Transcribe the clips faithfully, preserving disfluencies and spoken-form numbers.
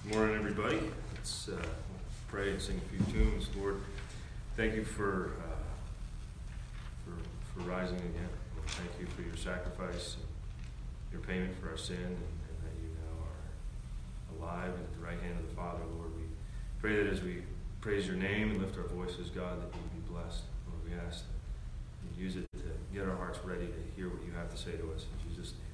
Good morning, everybody. Let's uh, pray and sing a few tunes. Lord, thank you for uh, for for rising again. Lord, thank you for your sacrifice and your payment for our sin, and, and that you now are alive and at the right hand of the Father. Lord, we pray that as we praise your name and lift our voices, God, that you be blessed. Lord, we ask that you use it to get our hearts ready to hear what you have to say to us. In Jesus' name.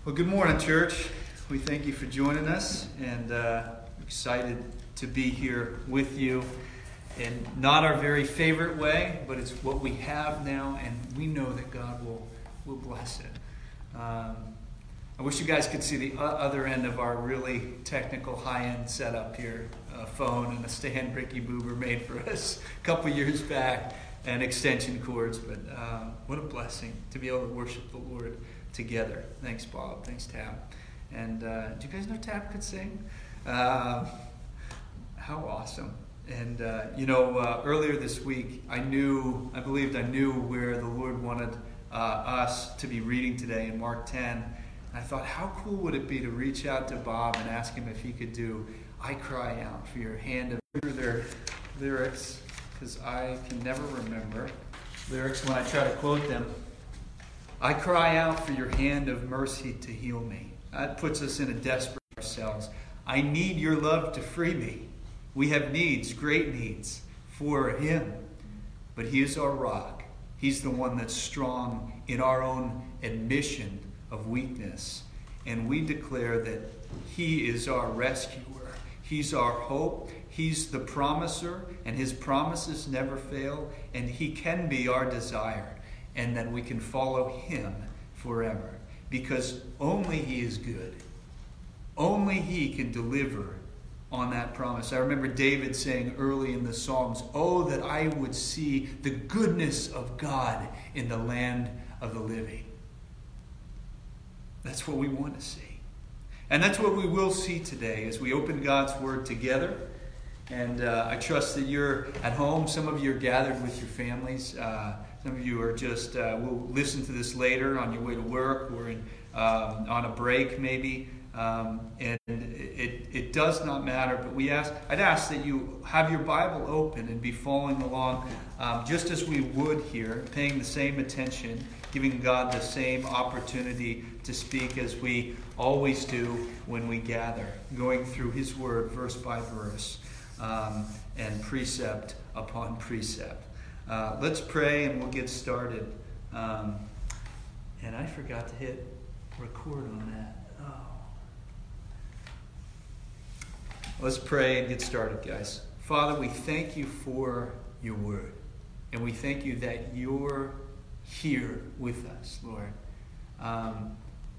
Well, good morning, church. We thank you for joining us, and uh, excited to be here with you in not our very favorite way, but it's what we have now, and we know that God will, will bless it. Um, I wish you guys could see the other end of our really technical high-end setup here. A phone and a stand Ricky Boober made for us a couple years back, and extension cords, but um, what a blessing to be able to worship the Lord together. Thanks, Bob. Thanks, Tab. And uh, do you guys know Tab could sing? Uh, how awesome. And, uh, you know, uh, earlier this week, I knew, I believed I knew where the Lord wanted uh, us to be reading today in Mark ten. And I thought, how cool would it be to reach out to Bob and ask him if he could do I Cry Out for Your Hand of their lyrics, because I can never remember lyrics when I try to quote them. I cry out for your hand of mercy to heal me. That puts us in a desperate ourselves. I need your love to free me. We have needs, great needs for him. But he is our rock. He's the one that's strong in our own admission of weakness. And we declare that he is our rescuer. He's our hope. He's the promiser, and his promises never fail. And he can be our desire, and that we can follow him forever. Because only he is good. Only he can deliver on that promise. I remember David saying early in the Psalms, oh, that I would see the goodness of God in the land of the living. That's what we want to see. And that's what we will see today as we open God's Word together. And uh, I trust that you're at home. Some of you are gathered with your families. Uh, some of you are just, uh, will listen to this later on your way to work or in, um, on a break maybe. Um, and it, it does not matter, but we ask, I'd ask that you have your Bible open and be following along um, just as we would here, paying the same attention, giving God the same opportunity to speak as we always do when we gather, going through his word verse by verse um, and precept upon precept. Uh, let's pray and we'll get started. Um, and I forgot to hit record on that. Oh. Let's pray and get started, guys. Father, we thank you for your word. And we thank you that you're here with us, Lord. Um,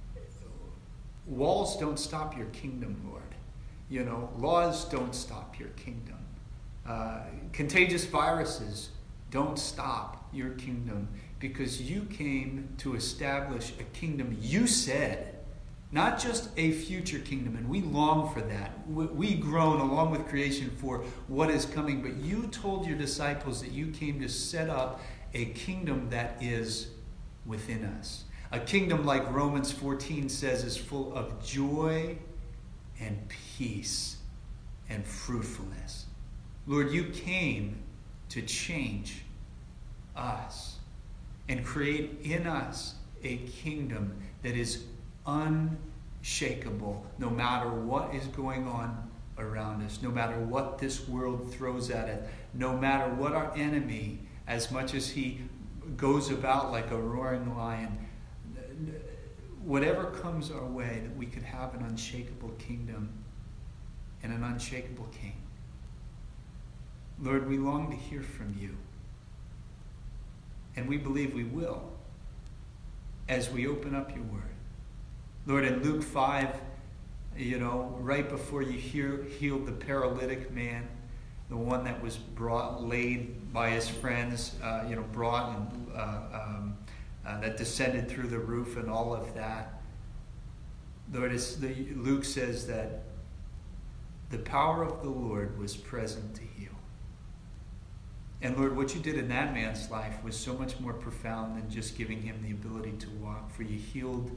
walls don't stop your kingdom, Lord. You know, laws don't stop your kingdom. Uh, contagious viruses don't stop your kingdom, because you came to establish a kingdom you said, not just a future kingdom, and we long for that. We groan along with creation for what is coming, but you told your disciples that you came to set up a kingdom that is within us. A kingdom, like Romans fourteen says, is full of joy and peace and fruitfulness. Lord, you came to change us and create in us a kingdom that is unshakable no matter what is going on around us, no matter what this world throws at it, no matter what our enemy, as much as he goes about like a roaring lion, whatever comes our way, that we could have an unshakable kingdom and an unshakable king. Lord, we long to hear from you. And we believe we will as we open up your word. Lord, in Luke five, you know, right before you hear, healed the paralytic man, the one that was brought, laid by his friends, uh, you know, brought and uh, um, uh, that descended through the roof and all of that. Lord, it's the, Luke says that the power of the Lord was present to heal. And Lord, what you did in that man's life was so much more profound than just giving him the ability to walk, for you healed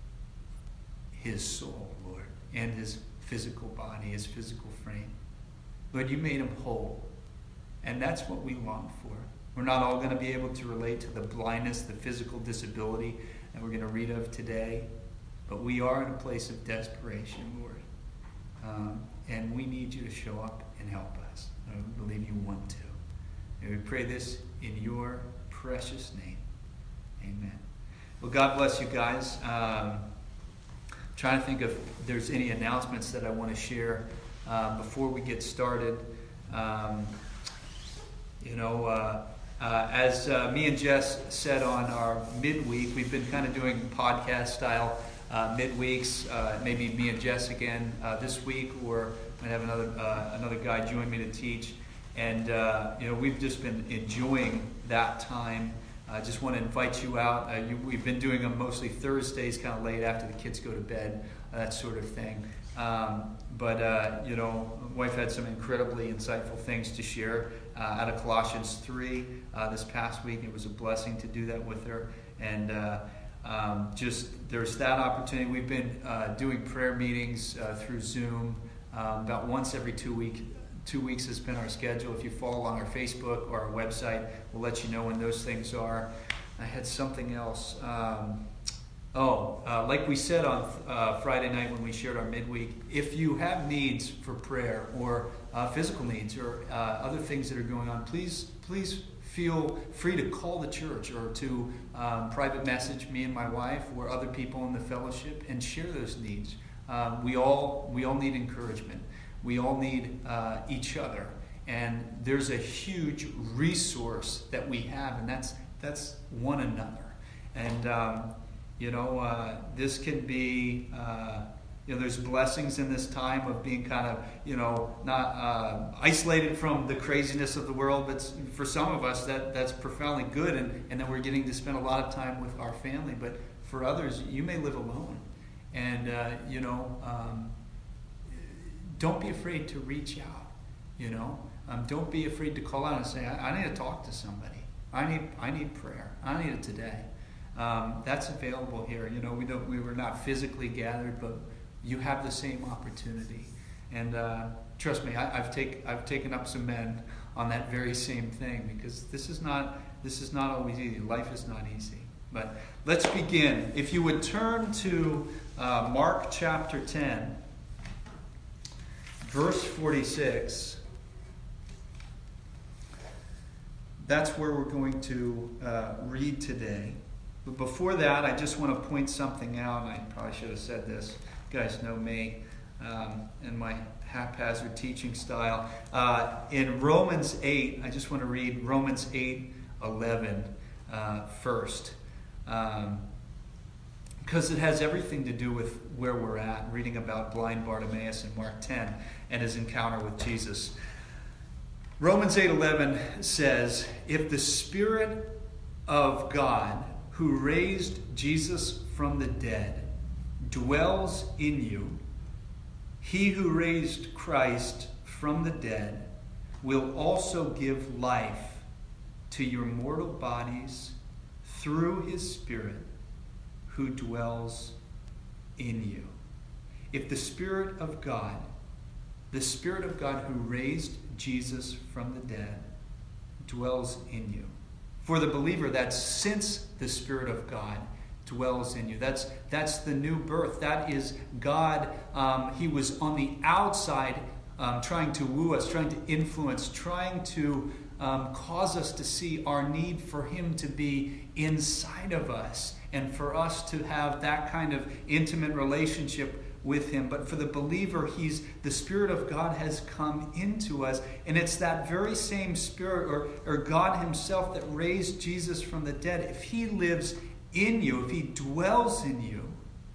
his soul, Lord, and his physical body, his physical frame. Lord, you made him whole. And that's what we long for. We're not all going to be able to relate to the blindness, the physical disability that we're going to read of today, but we are in a place of desperation, Lord. Um, and we need you to show up and help us. I believe you want to. And we pray this in your precious name. Amen. Well, God bless you guys. Um, trying to think if there's any announcements that I want to share uh, before we get started. Um, you know, uh, uh, as uh, me and Jess said on our midweek, we've been kind of doing podcast style uh, midweeks. Uh, maybe me and Jess again uh, this week, or might have another uh, another guy join me to teach. And uh, you know, we've just been enjoying that time. I just want to invite you out. Uh, you, we've been doing them mostly Thursdays, kind of late after the kids go to bed, uh, that sort of thing. Um, but, uh, you know, my wife had some incredibly insightful things to share uh, out of Colossians three uh, this past week. It was a blessing to do that with her. And uh, um, just there's that opportunity. We've been uh, doing prayer meetings uh, through Zoom um, about once every two weeks. Two weeks has been our schedule. If you follow on our Facebook or our website, we'll let you know when those things are. I had something else. Um, oh, uh, like we said on uh, Friday night when we shared our midweek, if you have needs for prayer or uh, physical needs or uh, other things that are going on, please, please feel free to call the church or to um, private message me and my wife or other people in the fellowship and share those needs. Um, we all we all need encouragement. We all need uh, each other, and there's a huge resource that we have, and that's that's one another. And um, you know, uh, this can be, uh, you know, there's blessings in this time of being kind of, you know, not uh, isolated from the craziness of the world. But for some of us, that that's profoundly good, and and then we're getting to spend a lot of time with our family. But for others, you may live alone, and uh, you know. Um, Don't be afraid to reach out, you know. Um, don't be afraid to call out and say, I, I need to talk to somebody. I need I need prayer. I need it today. Um, that's available here. You know, we don't we were not physically gathered, but you have the same opportunity. And uh, trust me, I, I've take I've taken up some men on that very same thing, because this is not this is not always easy. Life is not easy. But let's begin. If you would turn to uh, Mark chapter ten. Verse forty-six, that's where we're going to uh, read today. But before that, I just want to point something out, and I probably should have said this. You guys know me um, and my haphazard teaching style. Uh, in Romans eight, I just want to read Romans eight eleven uh, first. Um, Because it has everything to do with where we're at, reading about blind Bartimaeus in Mark ten and his encounter with Jesus. Romans eight eleven says, if the Spirit of God who raised Jesus from the dead dwells in you, he who raised Christ from the dead will also give life to your mortal bodies through his Spirit who dwells in you. If the Spirit of God, the Spirit of God who raised Jesus from the dead, dwells in you. For the believer, that's since the Spirit of God dwells in you. That's that's the new birth. That is God. Um, he was on the outside um, trying to woo us, trying to influence, trying to um, cause us to see our need for him to be inside of us, and for us to have that kind of intimate relationship with him. But for the believer, he's the Spirit of God has come into us, and it's that very same Spirit, or, or God himself, that raised Jesus from the dead. If he lives in you, if he dwells in you,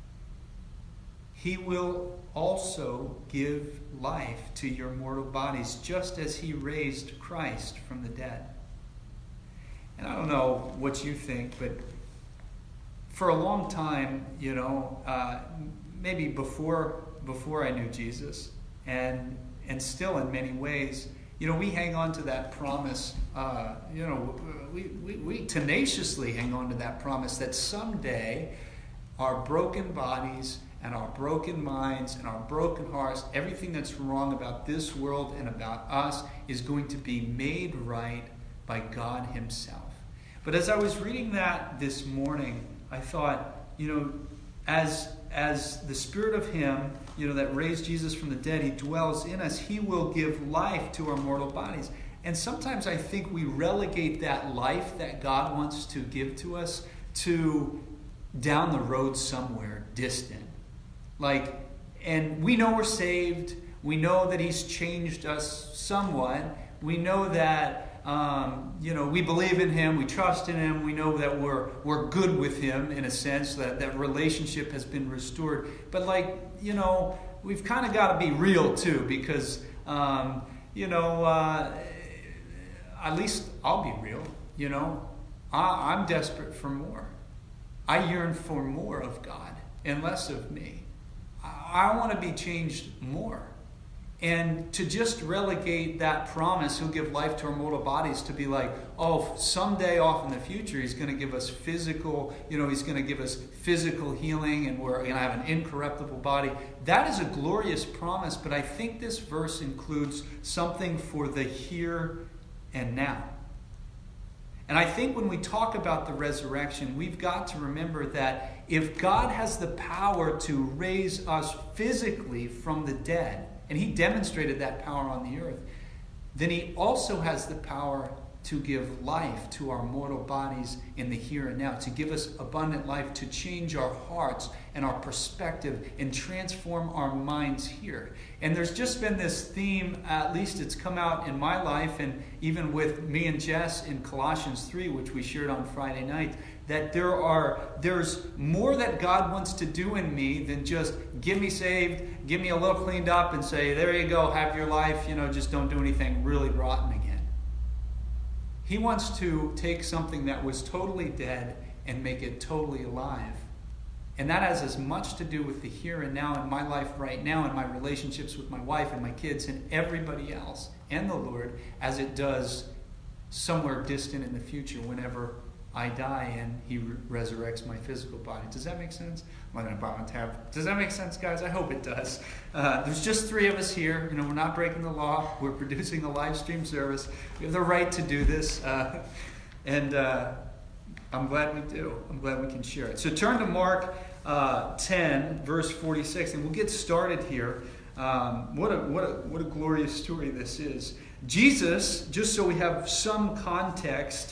he will also give life to your mortal bodies, just as he raised Christ from the dead. And I don't know what you think, but for a long time, you know, uh, maybe before before I knew Jesus, and and still in many ways, you know, we hang on to that promise. Uh, you know, we, we we tenaciously hang on to that promise that someday our broken bodies and our broken minds and our broken hearts, everything that's wrong about this world and about us, is going to be made right by God himself. But as I was reading that this morning, I thought, you know, as as the Spirit of him, you know, that raised Jesus from the dead, he dwells in us, he will give life to our mortal bodies. And sometimes I think we relegate that life that God wants to give to us to down the road somewhere distant. Like, and we know we're saved. We know that he's changed us somewhat. We know that, um, you know, we believe in him. We trust in him. We know that we're we're good with him in a sense, that that relationship has been restored. But like, you know, we've kind of got to be real too, because, um, you know, uh, at least I'll be real, you know. I, I'm desperate for more. I yearn for more of God and less of me. I, I want to be changed more. And to just relegate that promise, he'll give life to our mortal bodies, to be like, oh, someday off in the future, he's going to give us physical, you know, he's going to give us physical healing, and we're going to have an incorruptible body. That is a glorious promise, but I think this verse includes something for the here and now. And I think when we talk about the resurrection, we've got to remember that if God has the power to raise us physically from the dead, and he demonstrated that power on the earth, then he also has the power to give life to our mortal bodies in the here and now, to give us abundant life, to change our hearts and our perspective and transform our minds here. And there's just been this theme, at least it's come out in my life, and even with me and Jess in Colossians three, which we shared on Friday night, that there are there's more that God wants to do in me than just get me saved, get me a little cleaned up, and say, there you go, have your life, you know, just don't do anything really rotten again. He wants to take something that was totally dead and make it totally alive. And that has as much to do with the here and now in my life right now, and my relationships with my wife and my kids and everybody else and the Lord, as it does somewhere distant in the future whenever I die and he re- resurrects my physical body. Does that make sense? I'm going to buy a tab. Does that make sense, guys? I hope it does. Uh, there's just three of us here. You know, we're not breaking the law. We're producing a live stream service. We have the right to do this. Uh, and uh, I'm glad we do. I'm glad we can share it. So turn to Mark uh, ten, verse forty-six, and we'll get started here. Um, what a what a what a glorious story this is. Jesus, just so we have some context,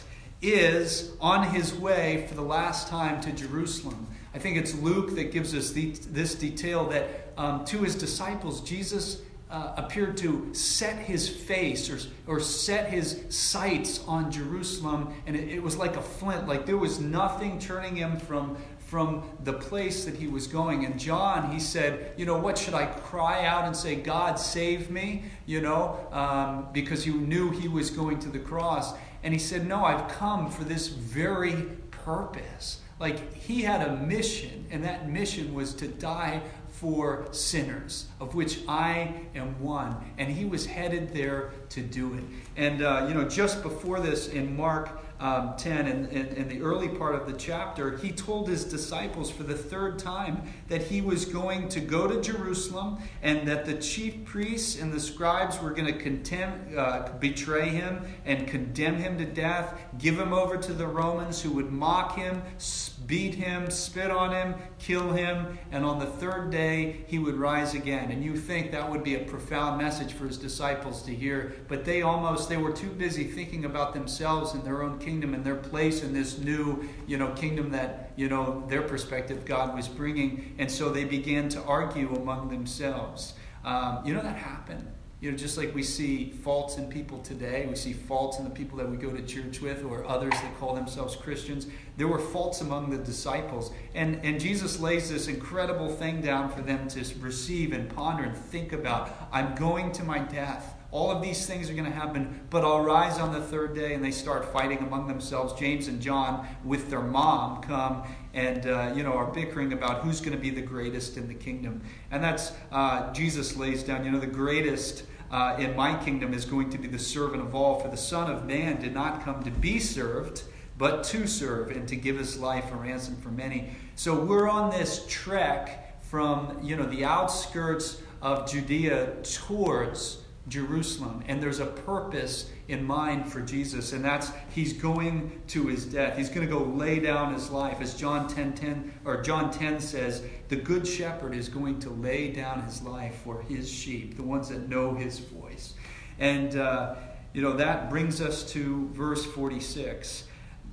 is on his way for the last time to Jerusalem. I think it's Luke that gives us the, this detail that um, to his disciples, Jesus uh, appeared to set his face or, or set his sights on Jerusalem, and it, it was like a flint, like there was nothing turning him from from the place that he was going. And John, he said, you know, what should I cry out and say, God, save me? You know, um, because he knew he was going to the cross. And he said, no, I've come for this very purpose. Like, he had a mission, and that mission was to die for sinners, of which I am one. And he was headed there to do it. And, uh, you know, just before this in Mark um, ten, in, in, in the early part of the chapter, he told his disciples for the third time that he was going to go to Jerusalem, and that the chief priests and the scribes were going to contem- uh, betray him and condemn him to death, give him over to the Romans, who would mock him, beat him, spit on him, kill him, and on the third day he would rise again. And you think that would be a profound message for his disciples to hear, but they almost, they were too busy thinking about themselves and their own kingdom and their place in this new, you know, kingdom that, you know, their perspective God was bringing. And so they began to argue among themselves. Um, you know, that happened. You know, just like we see faults in people today, we see faults in the people that we go to church with, or others that call themselves Christians. There were faults among the disciples. And, and Jesus lays this incredible thing down for them to receive and ponder and think about. I'm going to my death. All of these things are going to happen, but I'll rise on the third day. And they start fighting among themselves. James and John, with their mom, come and uh, you know, are bickering about who's going to be the greatest in the kingdom. And that's, uh, Jesus lays down, you know, the greatest uh, in my kingdom is going to be the servant of all. For the Son of Man did not come to be served, but to serve, and to give his life a ransom for many. So we're on this trek from, you know, the outskirts of Judea towards Jerusalem, and there's a purpose in mind for Jesus, and that's he's going to his death. He's going to go lay down his life, as John ten ten or John ten says. The good shepherd is going to lay down his life for his sheep, the ones that know his voice. And uh, you know, that brings us to verse forty-six.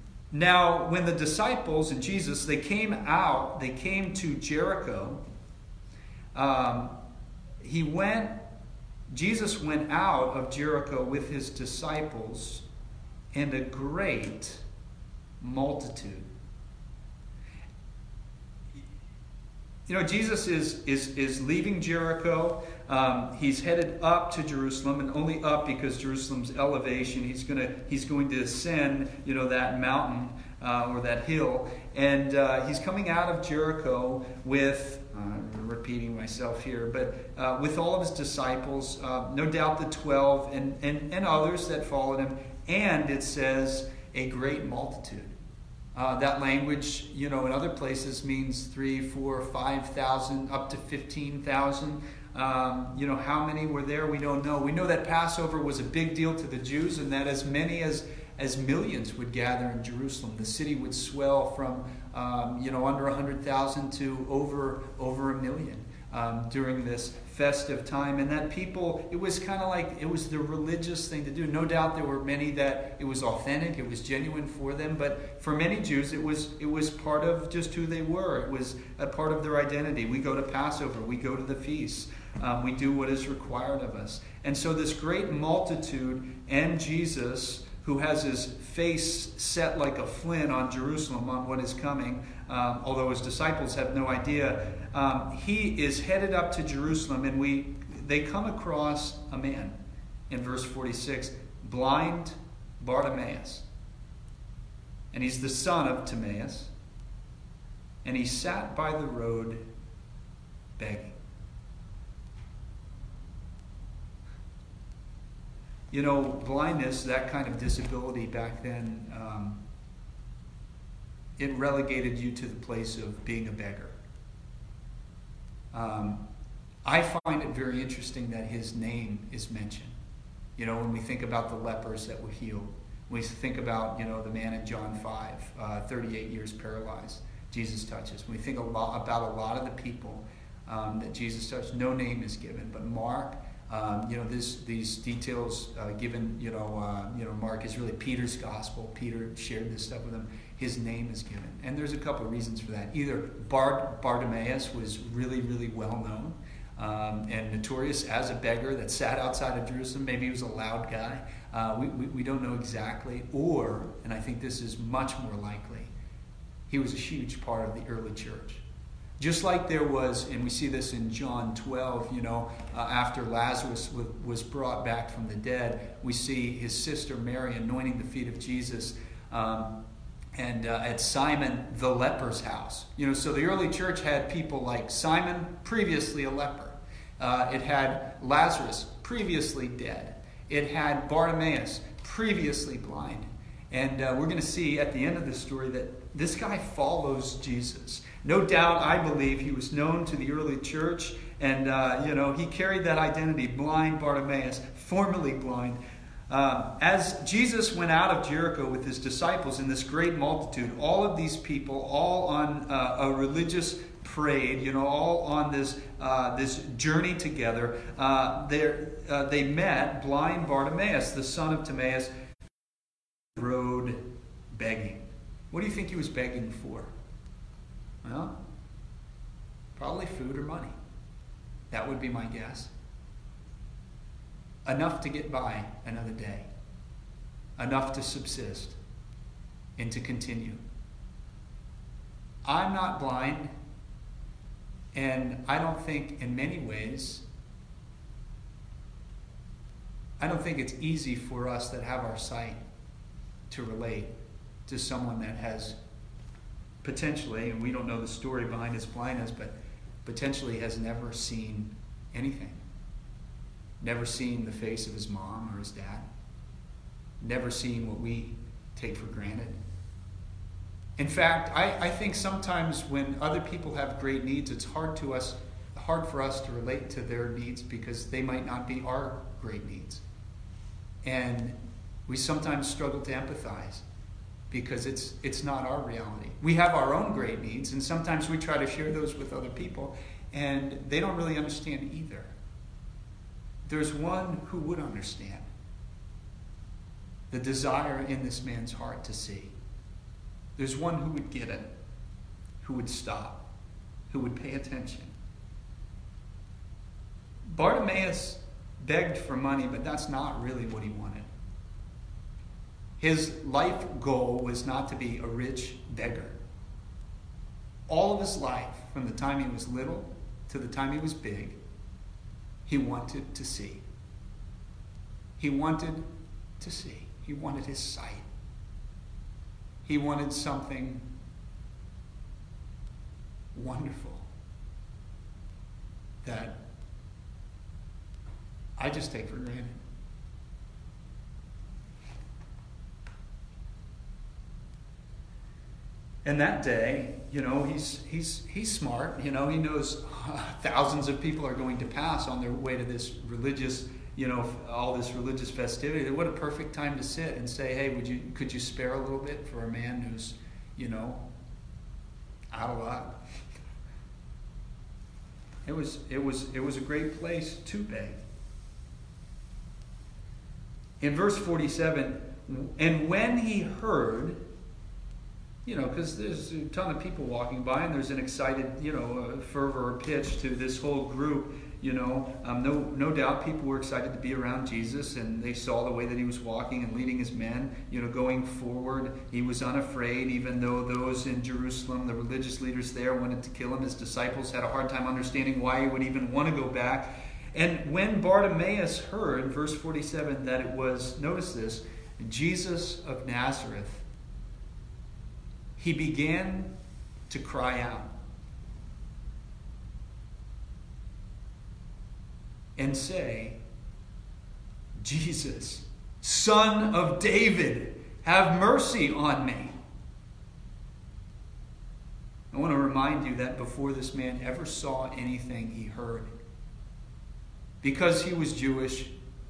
Now, when the disciples and Jesus, they came out, they came to Jericho. Um, he went, Jesus went out of Jericho with his disciples and a great multitude. You know, Jesus is is is leaving Jericho. Um, he's headed up to Jerusalem, and only up because Jerusalem's elevation. He's gonna he's going to ascend, you know, that mountain uh, or that hill, and uh, he's coming out of Jericho with. Uh, I'm repeating myself here, but uh, with all of his disciples, uh, no doubt the twelve and, and and others that followed him, and it says a great multitude. Uh, that language, you know, in other places means three, four, five thousand, up to fifteen thousand. Um, you know, how many were there? We don't know. We know that Passover was a big deal to the Jews, and that as many as as millions would gather in Jerusalem. The city would swell from um, you know under a hundred thousand to over over a million um, during this festive time, and that people, it was kind of like it was the religious thing to do. No doubt there were many that it was authentic, it was genuine for them, but for many Jews it was it was part of just who they were. It was a part of their identity. We go to Passover, we go to the feasts, um, we do what is required of us. And so this great multitude and Jesus, who has his face set like a flint on Jerusalem, on what is coming, um, although his disciples have no idea. Um, he is headed up to Jerusalem, and we they come across a man in verse forty-six, blind Bartimaeus. And he's the son of Timaeus. And he sat by the road begging. You know, blindness, that kind of disability back then, um, it relegated you to the place of being a beggar. Um, I find it very interesting that his name is mentioned. You know, when we think about the lepers that were healed, when we think about, you know, the man in John five, uh, thirty-eight years paralyzed, Jesus touches. When we think a lot about a lot of the people um, that Jesus touched, no name is given, but Mark. Um, you know, this, these details uh, given, you know, uh, you know, Mark is really Peter's gospel. Peter shared this stuff with him. His name is given. And there's a couple of reasons for that. Either Bart, Bartimaeus was really, really well known um, and notorious as a beggar that sat outside of Jerusalem. Maybe he was a loud guy. Uh, we, we, we don't know exactly. Or, and I think this is much more likely, he was a huge part of the early church. Just like there was, and we see this in John twelve, you know, uh, after Lazarus w- was brought back from the dead, we see his sister Mary anointing the feet of Jesus um, and uh, at Simon the leper's house. You know, so the early church had people like Simon, previously a leper. Uh, it had Lazarus, previously dead. It had Bartimaeus, previously blind. And uh, we're going to see at the end of this story that this guy follows Jesus. No doubt, I believe, he was known to the early church, and uh, you know he carried that identity, blind Bartimaeus, formerly blind. Uh, as Jesus went out of Jericho with his disciples in this great multitude, all of these people, all on uh, a religious parade, you know, all on this uh, this journey together, uh, uh, they met blind Bartimaeus, the son of Timaeus, road begging. What do you think he was begging for? Well, probably food or money. That would be my guess. Enough to get by another day. Enough to subsist and to continue. I'm not blind, and I don't think in many ways, I don't think it's easy for us that have our sight to relate to someone that has potentially, and we don't know the story behind his blindness, but potentially has never seen anything. Never seen the face of his mom or his dad. Never seen what we take for granted. In fact, I, I think sometimes when other people have great needs, it's hard to us, hard for us to relate to their needs because they might not be our great needs. And we sometimes struggle to empathize because it's it's not our reality. We have our own great needs, and sometimes we try to share those with other people, and they don't really understand either. There's one who would understand the desire in this man's heart to see. There's one who would get it, who would stop, who would pay attention. Bartimaeus begged for money, but that's not really what he wanted. His life goal was not to be a rich beggar. All of his life, from the time he was little to the time he was big, he wanted to see. He wanted to see. He wanted his sight. He wanted something wonderful that I just take for granted. And that day, you know, he's he's he's smart. You know, he knows uh, thousands of people are going to pass on their way to this religious, you know, all this religious festivity. What a perfect time to sit and say, "Hey, would you could you spare a little bit for a man who's, you know, out of luck?" It was it was it was a great place to beg. In verse forty-seven, and when he heard, you know, because there's a ton of people walking by, and there's an excited, you know, uh, fervor or pitch to this whole group. You know, um, no, no doubt people were excited to be around Jesus, and they saw the way that he was walking and leading his men, you know, going forward. He was unafraid, even though those in Jerusalem, the religious leaders there, wanted to kill him. His disciples had a hard time understanding why he would even want to go back. And when Bartimaeus heard, verse forty-seven, that it was, notice this, Jesus of Nazareth, he began to cry out and say, "Jesus, Son of David, have mercy on me." I want to remind you that before this man ever saw anything, he heard. Because he was Jewish,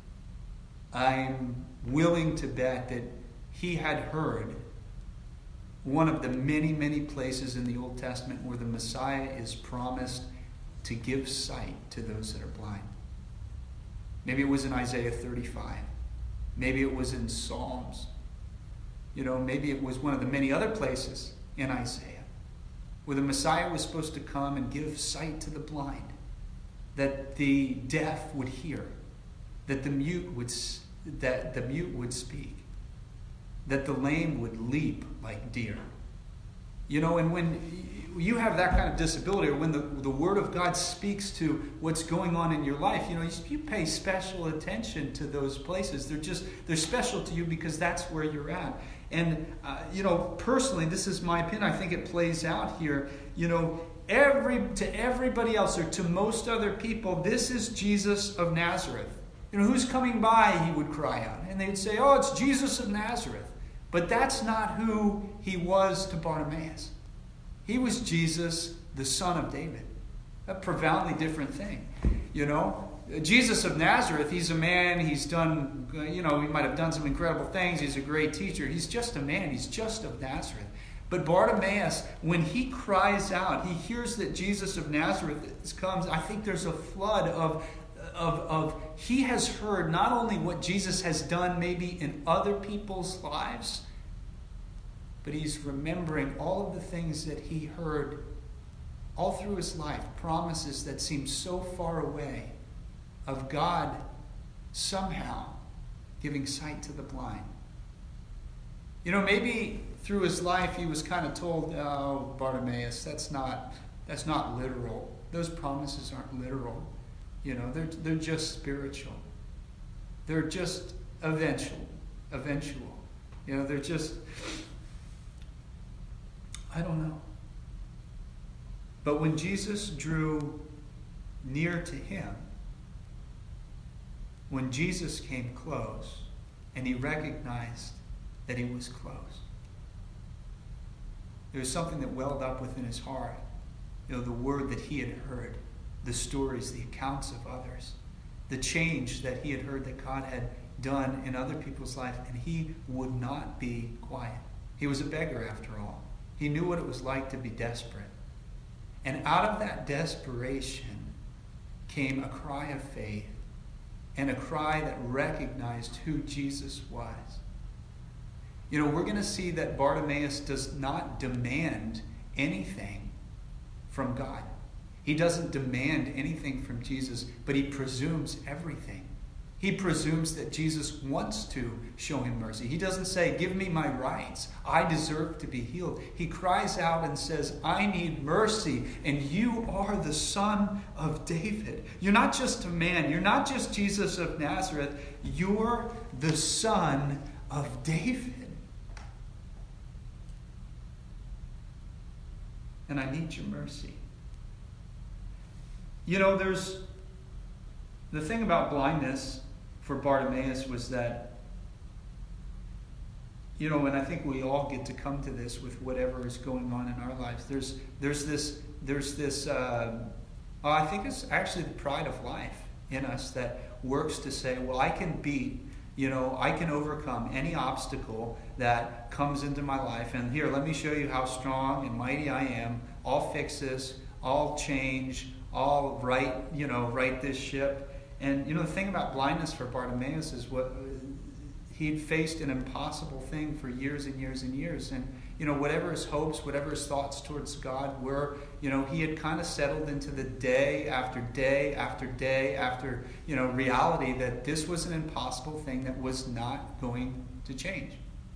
I'm willing to bet that he had heard one of the many, many places in the Old Testament where the Messiah is promised to give sight to those that are blind. Maybe it was in Isaiah thirty-five. Maybe it was in Psalms. You know, maybe it was one of the many other places in Isaiah where the Messiah was supposed to come and give sight to the blind, that the deaf would hear, that the mute would that the mute would speak, that the lame would leap like deer. You know, and when you have that kind of disability, or when the, the Word of God speaks to what's going on in your life, you know, you, you pay special attention to those places. They're just, they're special to you because that's where you're at. And, uh, you know, personally, this is my opinion. I think it plays out here. You know, every to everybody else, or to most other people, this is Jesus of Nazareth. You know, who's coming by, he would cry out. And they'd say, "Oh, it's Jesus of Nazareth." But that's not who he was to Bartimaeus. He was Jesus, the Son of David. A profoundly different thing. You know, Jesus of Nazareth, he's a man, he's done, you know, he might have done some incredible things. He's a great teacher. He's just a man. He's just of Nazareth. But Bartimaeus, when he cries out, he hears that Jesus of Nazareth comes. I think there's a flood of Of, of he has heard not only what Jesus has done maybe in other people's lives, but he's remembering all of the things that he heard all through his life, promises that seem so far away of God somehow giving sight to the blind. You know, maybe through his life he was kind of told, "Oh, Bartimaeus, that's not that's not literal. Those promises aren't literal. You know, they're they're just spiritual. They're just eventual, eventual. You know, they're just, I don't know." But when Jesus drew near to him, when Jesus came close, and he recognized that he was close, there was something that welled up within his heart. You know, the word that he had heard, the stories, the accounts of others, the change that he had heard that God had done in other people's life, and he would not be quiet. He was a beggar after all. He knew what it was like to be desperate. And out of that desperation came a cry of faith, and a cry that recognized who Jesus was. You know, we're going to see that Bartimaeus does not demand anything from God. He doesn't demand anything from Jesus, but he presumes everything. He presumes that Jesus wants to show him mercy. He doesn't say, give me my rights. I deserve to be healed. He cries out and says, I need mercy, and you are the Son of David. You're not just a man. You're not just Jesus of Nazareth. You're the Son of David. And I need your mercy. You know, there's the thing about blindness for Bartimaeus was that, you know, and I think we all get to come to this with whatever is going on in our lives. There's there's this there's this uh, oh, I think it's actually the pride of life in us that works to say, well, I can beat, you know, I can overcome any obstacle that comes into my life, and here, let me show you how strong and mighty I am. I'll fix this. I'll change. I'll right, you know, right this ship. And, you know, the thing about blindness for Bartimaeus is what he'd faced an impossible thing for years and years and years. And, you know, whatever his hopes, whatever his thoughts towards God were, you know, he had kind of settled into the day after day after day after, you know, reality that this was an impossible thing that was not going to change.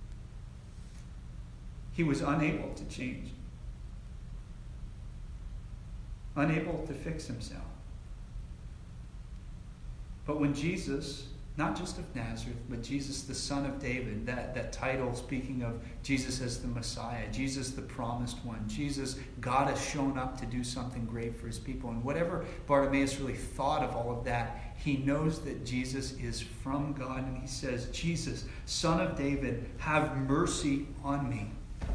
He was unable to change. Unable to fix himself. But when Jesus, not just of Nazareth, but Jesus the Son of David, that, that title speaking of Jesus as the Messiah, Jesus the promised one, Jesus, God has shown up to do something great for his people. And whatever Bartimaeus really thought of all of that, he knows that Jesus is from God, and he says, Jesus, Son of David, have mercy on me.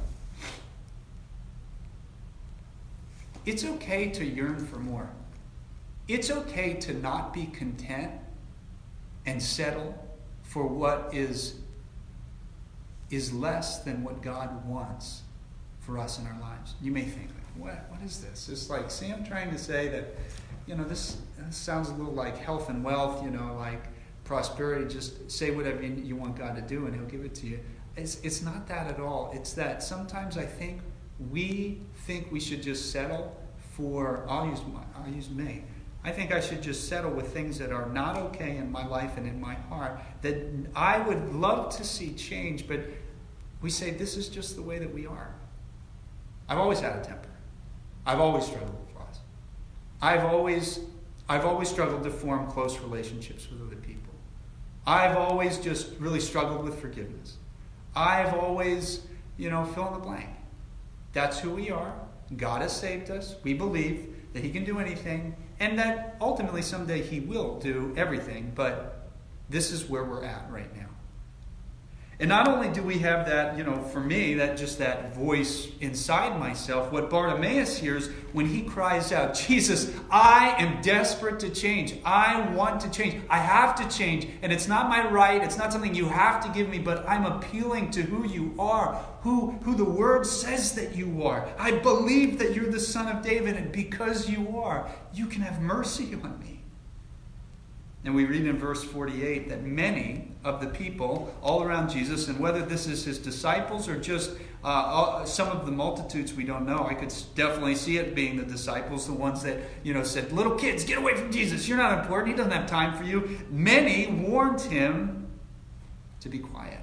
It's okay to yearn for more. It's okay to not be content and settle for what is, is less than what God wants for us in our lives. You may think, what, what is this? It's like Sam trying to say that, you know, this, this sounds a little like health and wealth, you know, like prosperity. Just say whatever you want God to do and he'll give it to you. It's, it's not that at all. It's that sometimes I think we think we should just settle for, I'll use, my, I'll use me. I think I should just settle with things that are not okay in my life and in my heart, that I would love to see change, but we say this is just the way that we are. I've always had a temper. I've always struggled with loss. I've always, I've always struggled to form close relationships with other people. I've always just really struggled with forgiveness. I've always, you know, fill in the blank. That's who we are. God has saved us. We believe that he can do anything, and that ultimately someday he will do everything, but this is where we're at right now. And not only do we have that, you know, for me, that just that voice inside myself, what Bartimaeus hears when he cries out, Jesus, I am desperate to change. I want to change. I have to change. And it's not my right. It's not something you have to give me, but I'm appealing to who you are, who, who the word says that you are. I believe that you're the Son of David, and because you are, you can have mercy on me. And we read in verse forty-eight that many of the people all around Jesus, and whether this is his disciples or just uh, some of the multitudes, we don't know. I could definitely see it being the disciples, the ones that, you know, said, little kids, get away from Jesus. You're not important. He doesn't have time for you. Many warned him to be quiet.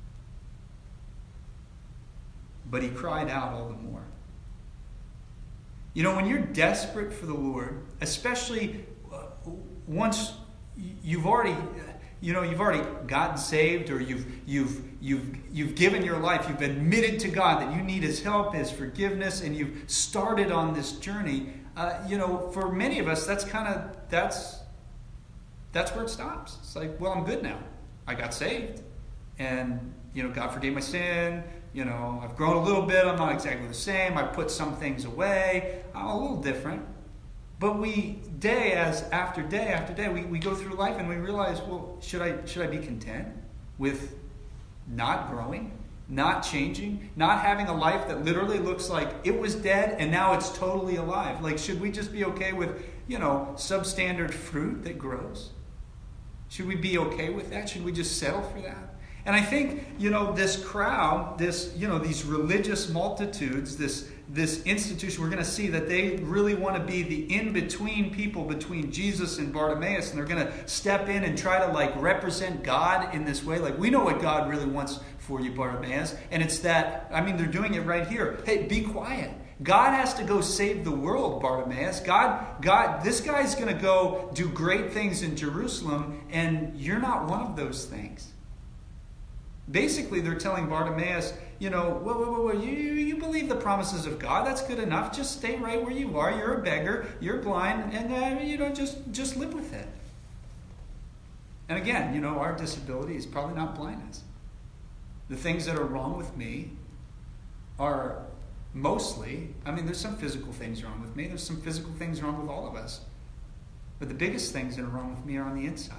But he cried out all the more. You know, when you're desperate for the Lord, especially uh, once you've already, you know, you've already gotten saved, or you've you've you've you've given your life, you've admitted to God that you need his help, his forgiveness, and you've started on this journey. Uh, you know, for many of us, that's kind of that's that's where it stops. It's like, well, I'm good now. I got saved, and you know, God forgave my sin. You know, I've grown a little bit. I'm not exactly the same. I put some things away. I'm a little different. But we, day as after day after day, we, we go through life and we realize, well, should I should I be content with not growing, not changing, not having a life that literally looks like it was dead and now it's totally alive? Like, should we just be okay with, you know, substandard fruit that grows? Should we be okay with that? Should we just settle for that? And I think, you know, this crowd, this, you know, these religious multitudes, this this institution, we're going to see that they really want to be the in-between people between Jesus and Bartimaeus, and they're going to step in and try to like represent God in this way. Like, we know what God really wants for you, Bartimaeus, and it's that, I mean, they're doing it right here. Hey, be quiet. God has to go save the world, Bartimaeus. God, God, this guy's going to go do great things in Jerusalem, and you're not one of those things. Basically, they're telling Bartimaeus, you know, whoa, whoa, whoa, whoa, you, you believe the promises of God. That's good enough. Just stay right where you are. You're a beggar. You're blind. And, uh, you know, just, just live with it. And again, you know, our disability is probably not blindness. The things that are wrong with me are mostly, I mean, there's some physical things wrong with me. There's some physical things wrong with all of us. But the biggest things that are wrong with me are on the inside.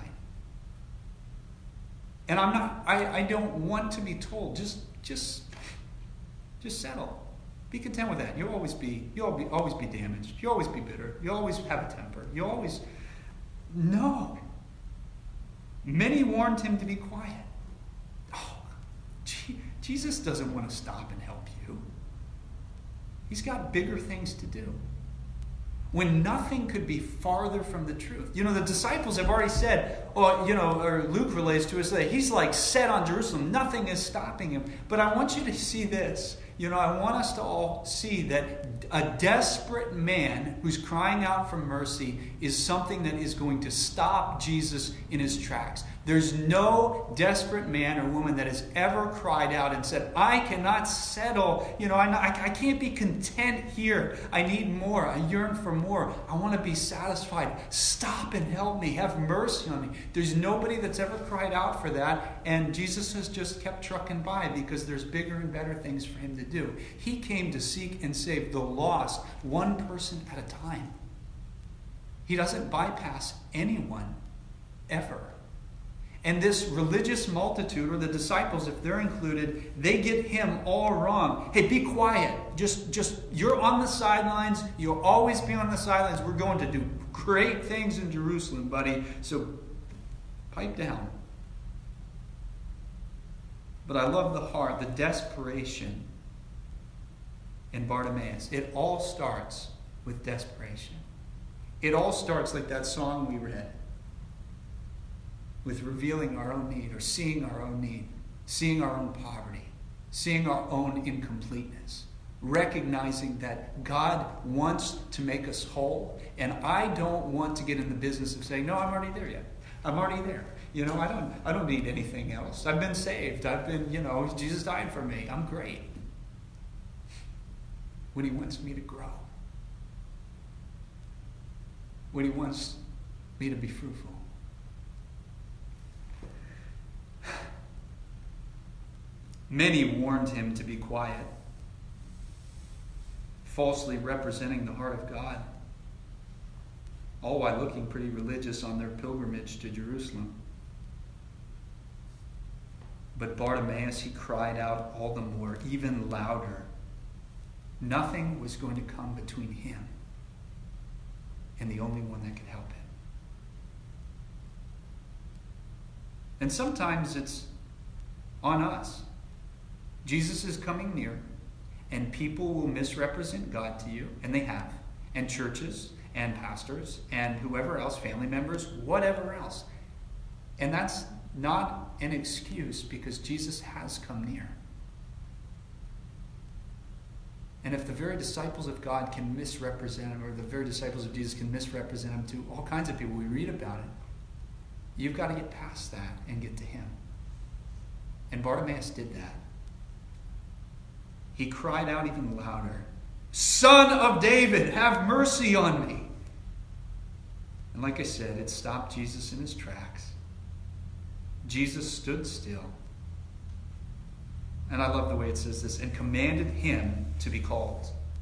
And I'm not, I, I don't want to be told, just, just, just settle. Be content with that. You'll always be, you'll be, always be damaged. You'll always be bitter. You'll always have a temper. You'll always, no. Many warned him to be quiet. Oh, gee, Jesus doesn't want to stop and help you. He's got bigger things to do. When nothing could be farther from the truth. You know, the disciples have already said, or, you know, or Luke relates to us that he's like set on Jerusalem. Nothing is stopping him. But I want you to see this. You know, I want us to all see that a desperate man who's crying out for mercy is something that is going to stop Jesus in his tracks. There's no desperate man or woman that has ever cried out and said, I cannot settle. You know, I, I can't be content here. I need more. I yearn for more. I want to be satisfied. Stop and help me. Have mercy on me. There's nobody that's ever cried out for that. And Jesus has just kept trucking by because there's bigger and better things for him to do. He came to seek and save the lost, one person at a time. He doesn't bypass anyone, ever. And this religious multitude, or the disciples, if they're included, they get him all wrong. Hey, be quiet. Just, just you're on the sidelines. You'll always be on the sidelines. We're going to do great things in Jerusalem, buddy. So pipe down. But I love the heart, the desperation in Bartimaeus. It all starts with desperation. It all starts like that song we read, with revealing our own need, or seeing our own need, seeing our own poverty, seeing our own incompleteness, recognizing that God wants to make us whole, and I don't want to get in the business of saying, no, I'm already there yet. I'm already there. You know, I don't I don't need anything else. I've been saved. I've been, you know, Jesus died for me. I'm great. When he wants me to grow. When he wants me to be fruitful. Many warned him to be quiet, falsely representing the heart of God, all while looking pretty religious on their pilgrimage to Jerusalem. But Bartimaeus, he cried out all the more, even louder. Nothing was going to come between him and the only one that could help him. And sometimes it's on us. Jesus is coming near, and people will misrepresent God to you, and they have, and churches, and pastors, and whoever else, family members, whatever else. And that's not an excuse, because Jesus has come near. And if the very disciples of God can misrepresent him, or the very disciples of Jesus can misrepresent him to all kinds of people, we read about it, you've got to get past that and get to him. And Bartimaeus did that. He cried out even louder, Son of David, have mercy on me. And like I said, it stopped Jesus in his tracks. Jesus stood still. And I love the way it says this, and commanded him to be called.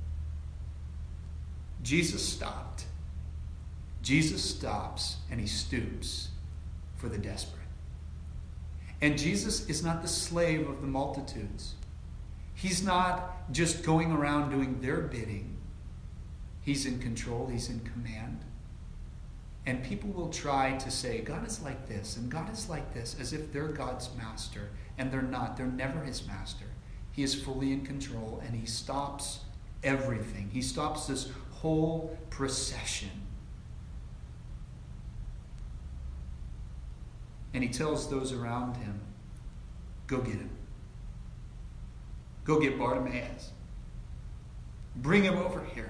Jesus stopped. Jesus stops and he stoops for the desperate. And Jesus is not the slave of the multitudes. He's not just going around doing their bidding. He's in control. He's in command. And people will try to say, God is like this, and God is like this, as if they're God's master. And they're not. They're never his master. He is fully in control, and he stops everything. He stops this whole procession. And he tells those around him, go get him. Go get Bartimaeus. Bring him over here.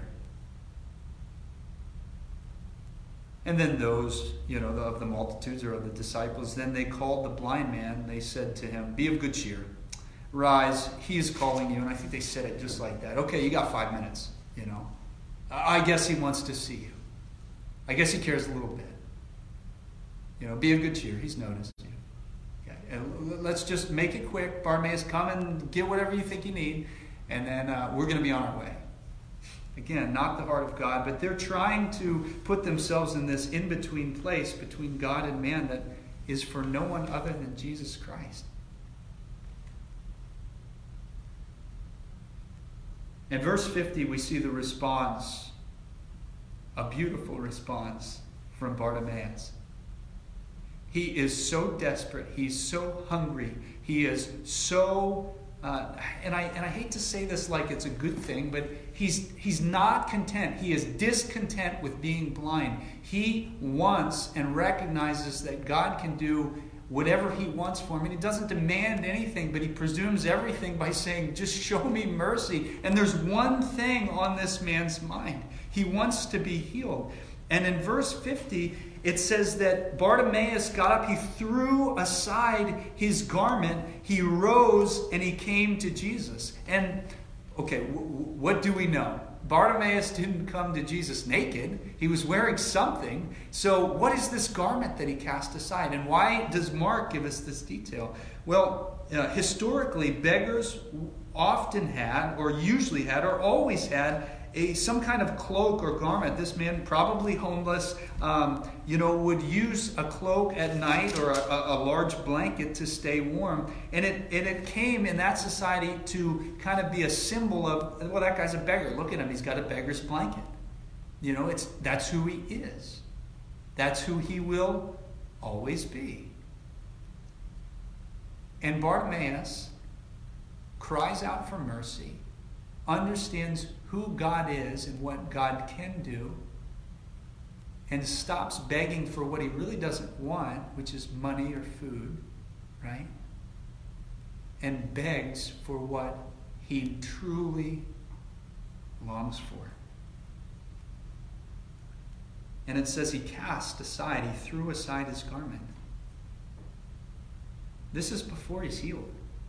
And then those, you know, of the multitudes or of the disciples, then they called the blind man. They said to him, be of good cheer. Rise, he is calling you. And I think they said it just like that. Okay, you got five minutes, you know. I guess he wants to see you. I guess he cares a little bit. You know, be of good cheer. He's noticed you. Yeah, and let's just make it quick. Bartimaeus, come and get whatever you think you need. And then uh, we're going to be on our way. Again, not the heart of God, but they're trying to put themselves in this in-between place between God and man that is for no one other than Jesus Christ. In verse fifty, we see the response, a beautiful response from Bartimaeus. He is so desperate. He's so hungry. He is so... Uh, and I and I hate to say this like it's a good thing, but he's he's not content. He is discontent with being blind. He wants and recognizes that God can do whatever he wants for him. And he doesn't demand anything, but he presumes everything by saying, just show me mercy. And there's one thing on this man's mind. He wants to be healed. And in verse fifty, it says that Bartimaeus got up, he threw aside his garment, he rose, and he came to Jesus. And, okay, w- w- what do we know? Bartimaeus didn't come to Jesus naked. He was wearing something. So what is this garment that he cast aside? And why does Mark give us this detail? Well, uh, historically, beggars often had, or usually had, or always had, A, some kind of cloak or garment. This man, probably homeless, um, you know, would use a cloak at night or a, a, a large blanket to stay warm. And it, and it came in that society to kind of be a symbol of, well, that guy's a beggar. Look at him. He's got a beggar's blanket. You know, it's that's who he is. That's who he will always be. And Bartimaeus cries out for mercy, understands who God is and what God can do, and stops begging for what he really doesn't want, which is money or food, right? And begs for what he truly longs for. And it says he cast aside, he threw aside his garment. This is before he's healed.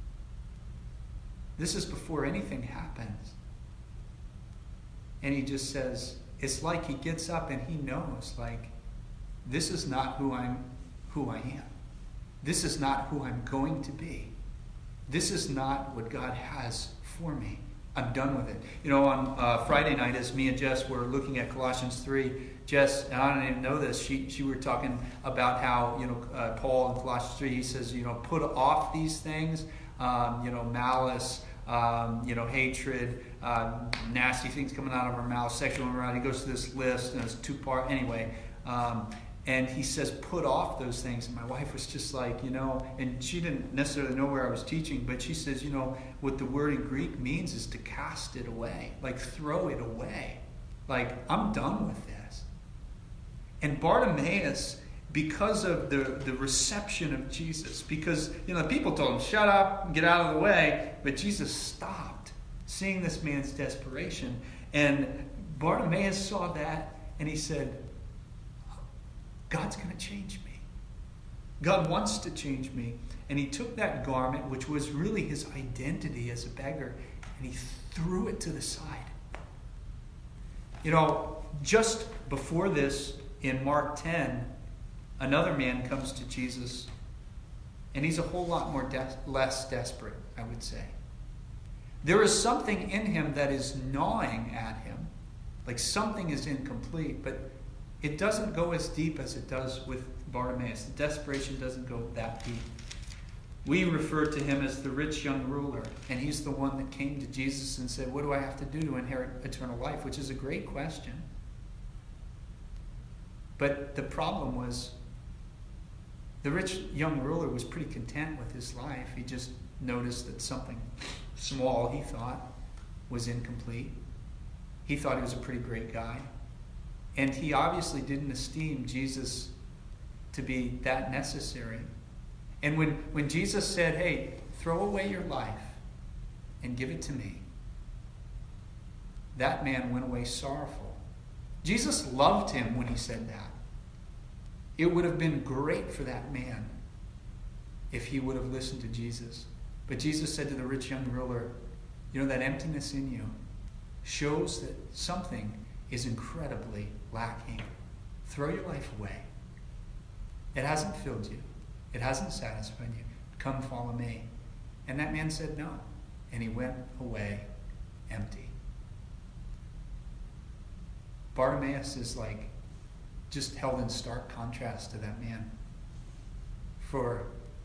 This is before anything happens. And he just says, it's like he gets up and he knows, like, this is not who I'm, who I am. This is not who I'm going to be. This is not what God has for me. I'm done with it. You know, on uh, Friday night, as me and Jess were looking at Colossians three, Jess, and I don't even know this, she she were talking about how, you know, uh, Paul in Colossians three, he says, you know, put off these things, um, you know, malice, Um, you know, hatred, uh, nasty things coming out of our mouth, sexual immorality. He goes through this list, and it's two part anyway. Um, and he says, put off those things. And my wife was just like, you know, and she didn't necessarily know where I was teaching, but she says, you know, what the word in Greek means is to cast it away, like throw it away. Like, I'm done with this. And Bartimaeus, because of the, the reception of Jesus, because, you know, the people told him, shut up, get out of the way, but Jesus stopped, seeing this man's desperation. And Bartimaeus saw that, and he said, God's going to change me. God wants to change me. And he took that garment, which was really his identity as a beggar, and he threw it to the side. You know, just before this, in Mark ten, another man comes to Jesus, and he's a whole lot more de- less desperate, I would say. There is something in him that is gnawing at him, like something is incomplete, but it doesn't go as deep as it does with Bartimaeus. The desperation doesn't go that deep. We refer to him as the rich young ruler, and he's the one that came to Jesus and said, what do I have to do to inherit eternal life? Which is a great question. But the problem was, the rich young ruler was pretty content with his life. He just noticed that something small, he thought, was incomplete. He thought he was a pretty great guy. And he obviously didn't esteem Jesus to be that necessary. And when, when Jesus said, hey, throw away your life and give it to me, that man went away sorrowful. Jesus loved him when he said that. It would have been great for that man if he would have listened to Jesus. But Jesus said to the rich young ruler, you know, that emptiness in you shows that something is incredibly lacking. Throw your life away. It hasn't filled you. It hasn't satisfied you. Come follow me. And that man said no. And he went away empty. Bartimaeus is like just held in stark contrast to that man. For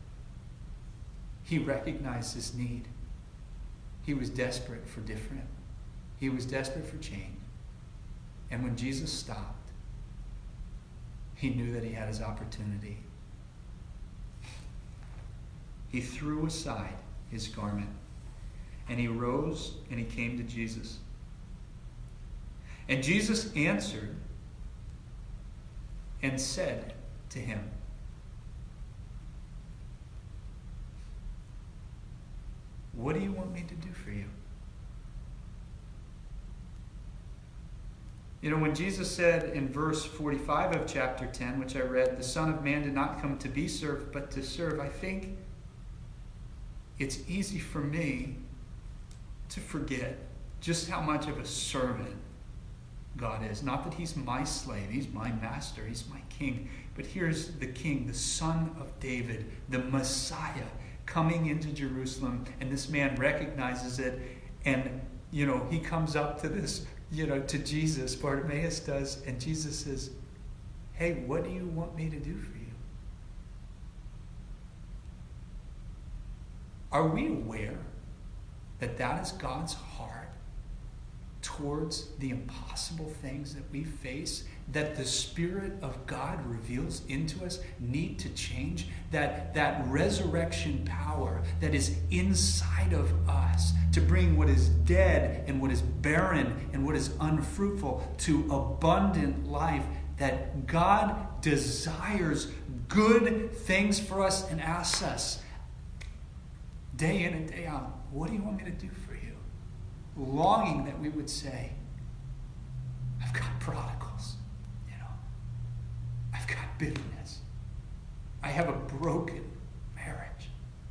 he recognized his need. He was desperate for different. He was desperate for change. And when Jesus stopped, he knew that he had his opportunity. He threw aside his garment, and he rose and he came to Jesus. And Jesus answered and said to him, what do you want me to do for you? You know, when Jesus said in verse forty-five of chapter ten, which I read, the Son of Man did not come to be served, but to serve, I think it's easy for me to forget just how much of a servant God is. Not that he's my slave, he's my master, he's my king. But here's the king, the Son of David, the Messiah, coming into Jerusalem, and this man recognizes it, and, you know, he comes up to this, you know, to Jesus, Bartimaeus does, and Jesus says, hey, what do you want me to do for you? Are we aware that that is God's heart towards the impossible things that we face, that the Spirit of God reveals into us need to change, that that resurrection power that is inside of us to bring what is dead and what is barren and what is unfruitful to abundant life, that God desires good things for us and asks us day in and day out, what do you want me to do for you? Longing that we would say, I've got prodigals, you know. I've got bitterness. I have a broken marriage.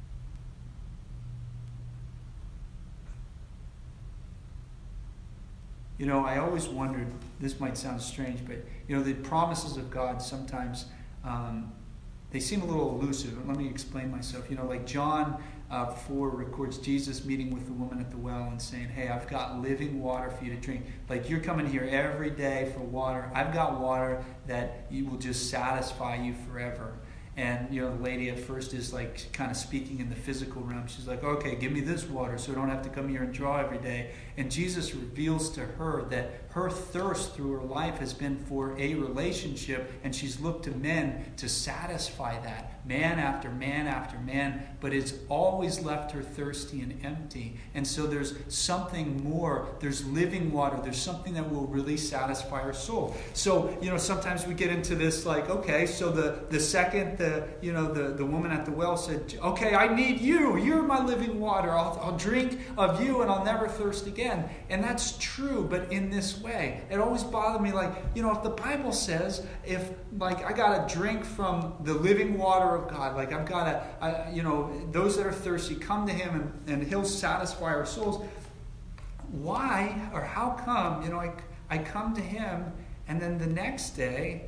You know, I always wondered, this might sound strange, but, you know, the promises of God sometimes, um, they seem a little elusive. And let me explain myself. You know, like John uh, four records Jesus meeting with the woman at the well and saying, hey, I've got living water for you to drink. Like, you're coming here every day for water. I've got water that you will just satisfy you forever. And, you know, the lady at first is like kind of speaking in the physical realm. She's like, okay, give me this water so I don't have to come here and draw every day. And Jesus reveals to her that her thirst through her life has been for a relationship, and she's looked to men to satisfy that, man after man after man, but it's always left her thirsty and empty. And so there's something more. There's living water. There's something that will really satisfy her soul. So, you know, sometimes we get into this like, okay, so the, the second the you know the, the woman at the well said, okay, I need you. You're my living water. I'll, I'll drink of you and I'll never thirst again. And that's true, but in this way. It always bothered me, like, you know, if the Bible says, if, like, I got to drink from the living water of God, like, I've got to, you know, those that are thirsty, come to him and, and he'll satisfy our souls. Why or how come, you know, I, I come to him and then the next day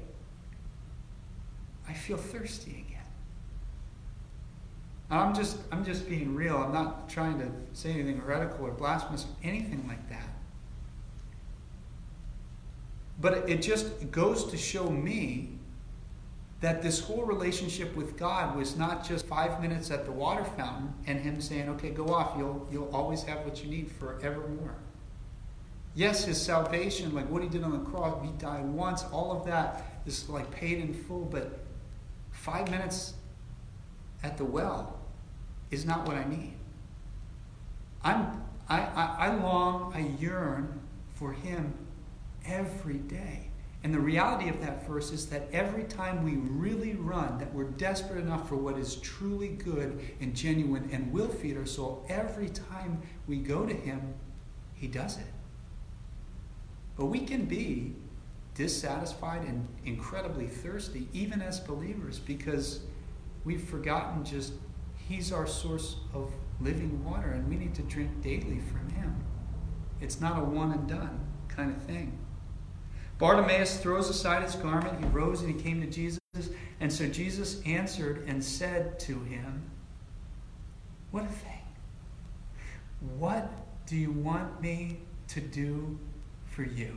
I feel thirsty again? And I'm just, I'm just being real. I'm not trying to say anything heretical or blasphemous, anything like that. But it just goes to show me that this whole relationship with God was not just five minutes at the water fountain and him saying, okay, go off, you'll you'll always have what you need forevermore. Yes, his salvation, like what he did on the cross, he died once, all of that is like paid in full, but five minutes at the well is not what I need. I'm, I, I, I long, I yearn for him every day. And the reality of that verse is that every time we really run, that we're desperate enough for what is truly good and genuine and will feed our soul, every time we go to him, he does it. But we can be dissatisfied and incredibly thirsty, even as believers, because we've forgotten just he's our source of living water, and we need to drink daily from him. It's not a one and done kind of thing. Bartimaeus throws aside his garment. He rose and he came to Jesus. And so Jesus answered and said to him, what a thing. What do you want me to do for you?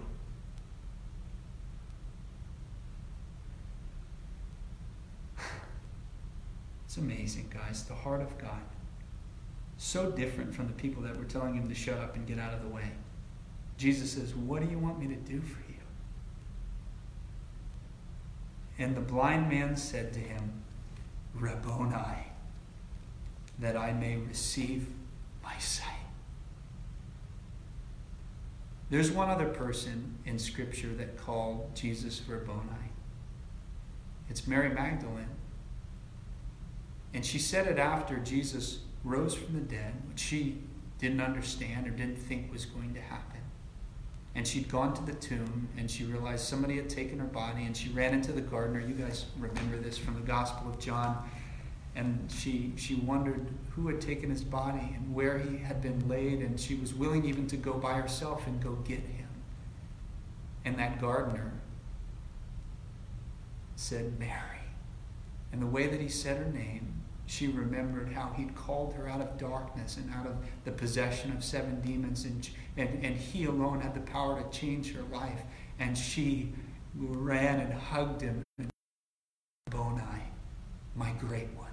It's amazing, guys. The heart of God. So different from the people that were telling him to shut up and get out of the way. Jesus says, what do you want me to do for you? And the blind man said to him, Rabboni, that I may receive my sight. There's one other person in Scripture that called Jesus Rabboni. It's Mary Magdalene. And she said it after Jesus rose from the dead, which she didn't understand or didn't think was going to happen. And she'd gone to the tomb, and she realized somebody had taken her body, and she ran into the gardener. You guys remember this from the Gospel of John. And she she wondered who had taken his body and where he had been laid, and she was willing even to go by herself and go get him. And that gardener said, Mary. And the way that he said her name, she remembered how he'd called her out of darkness and out of the possession of seven demons, and, and, and he alone had the power to change her life. And she ran and hugged him. And Rabboni, my great one.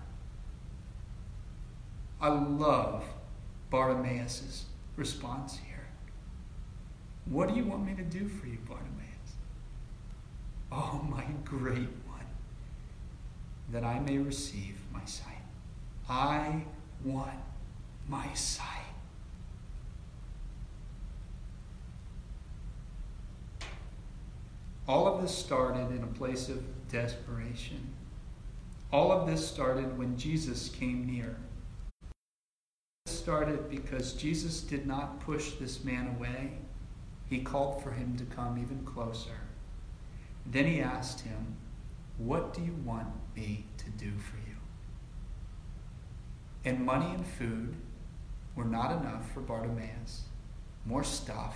I love Bartimaeus' response here. What do you want me to do for you, Bartimaeus? Oh, my great one, that I may receive my sight. I want my sight. All of this started in a place of desperation. All of this started when Jesus came near. It started because Jesus did not push this man away. He called for him to come even closer. Then he asked him, what do you want me to do for you? And money and food were not enough for Bartimaeus. More stuff.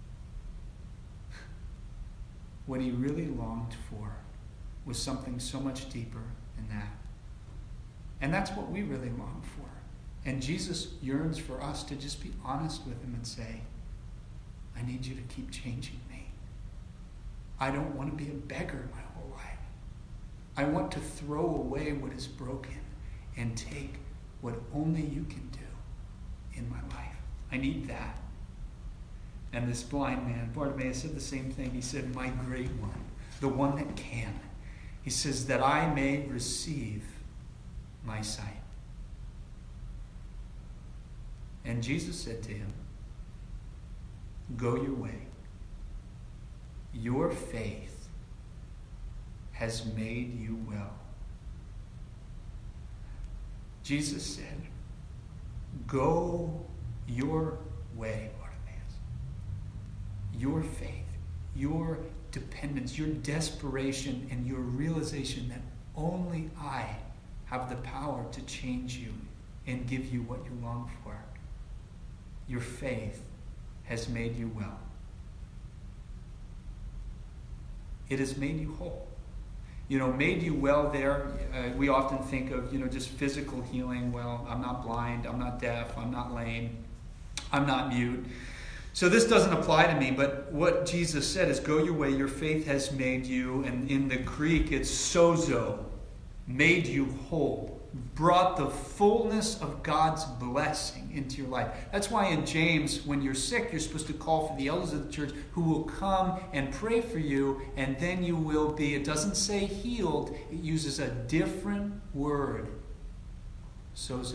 What he really longed for was something so much deeper than that. And that's what we really long for. And Jesus yearns for us to just be honest with him and say, I need you to keep changing me. I don't want to be a beggar my whole life. I want to throw away what is broken and take what only you can do in my life. I need that. And this blind man, Bartimaeus, said the same thing. He said, my great one, the one that can. He says, that I may receive my sight. And Jesus said to him, go your way. Your faith has made you well. Jesus said, go your way, Bartimaeus. Your faith, your dependence, your desperation, and your realization that only I have the power to change you and give you what you long for. Your faith has made you well. It has made you whole. You know, made you well there, uh, we often think of, you know, just physical healing. Well, I'm not blind, I'm not deaf, I'm not lame, I'm not mute. So this doesn't apply to me, but what Jesus said is, go your way, your faith has made you, and in the Greek it's sozo. made you whole, brought the fullness of God's blessing into your life. That's why in James, when you're sick, you're supposed to call for the elders of the church who will come and pray for you, and then you will be, it doesn't say healed, it uses a different word, sozo.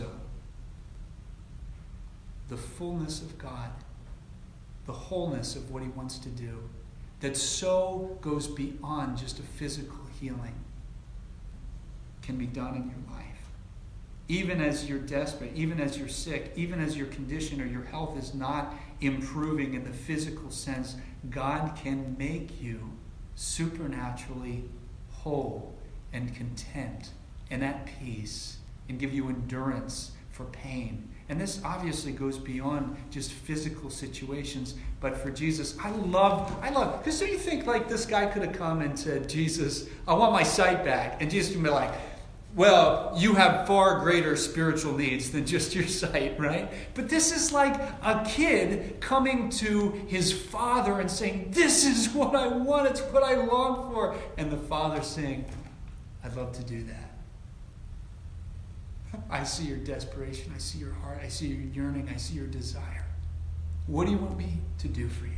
The fullness of God, the wholeness of what he wants to do, that so goes beyond just a physical healing, can be done in your life. Even as you're desperate, even as you're sick, even as your condition or your health is not improving in the physical sense, God can make you supernaturally whole and content and at peace and give you endurance for pain. And this obviously goes beyond just physical situations, but for Jesus, I love, I love, because do you think like this guy could have come and said, Jesus, I want my sight back, and Jesus would be like, well, you have far greater spiritual needs than just your sight, right? But this is like a kid coming to his father and saying, this is what I want, it's what I long for. And the father saying, I'd love to do that. I see your desperation, I see your heart, I see your yearning, I see your desire. What do you want me to do for you?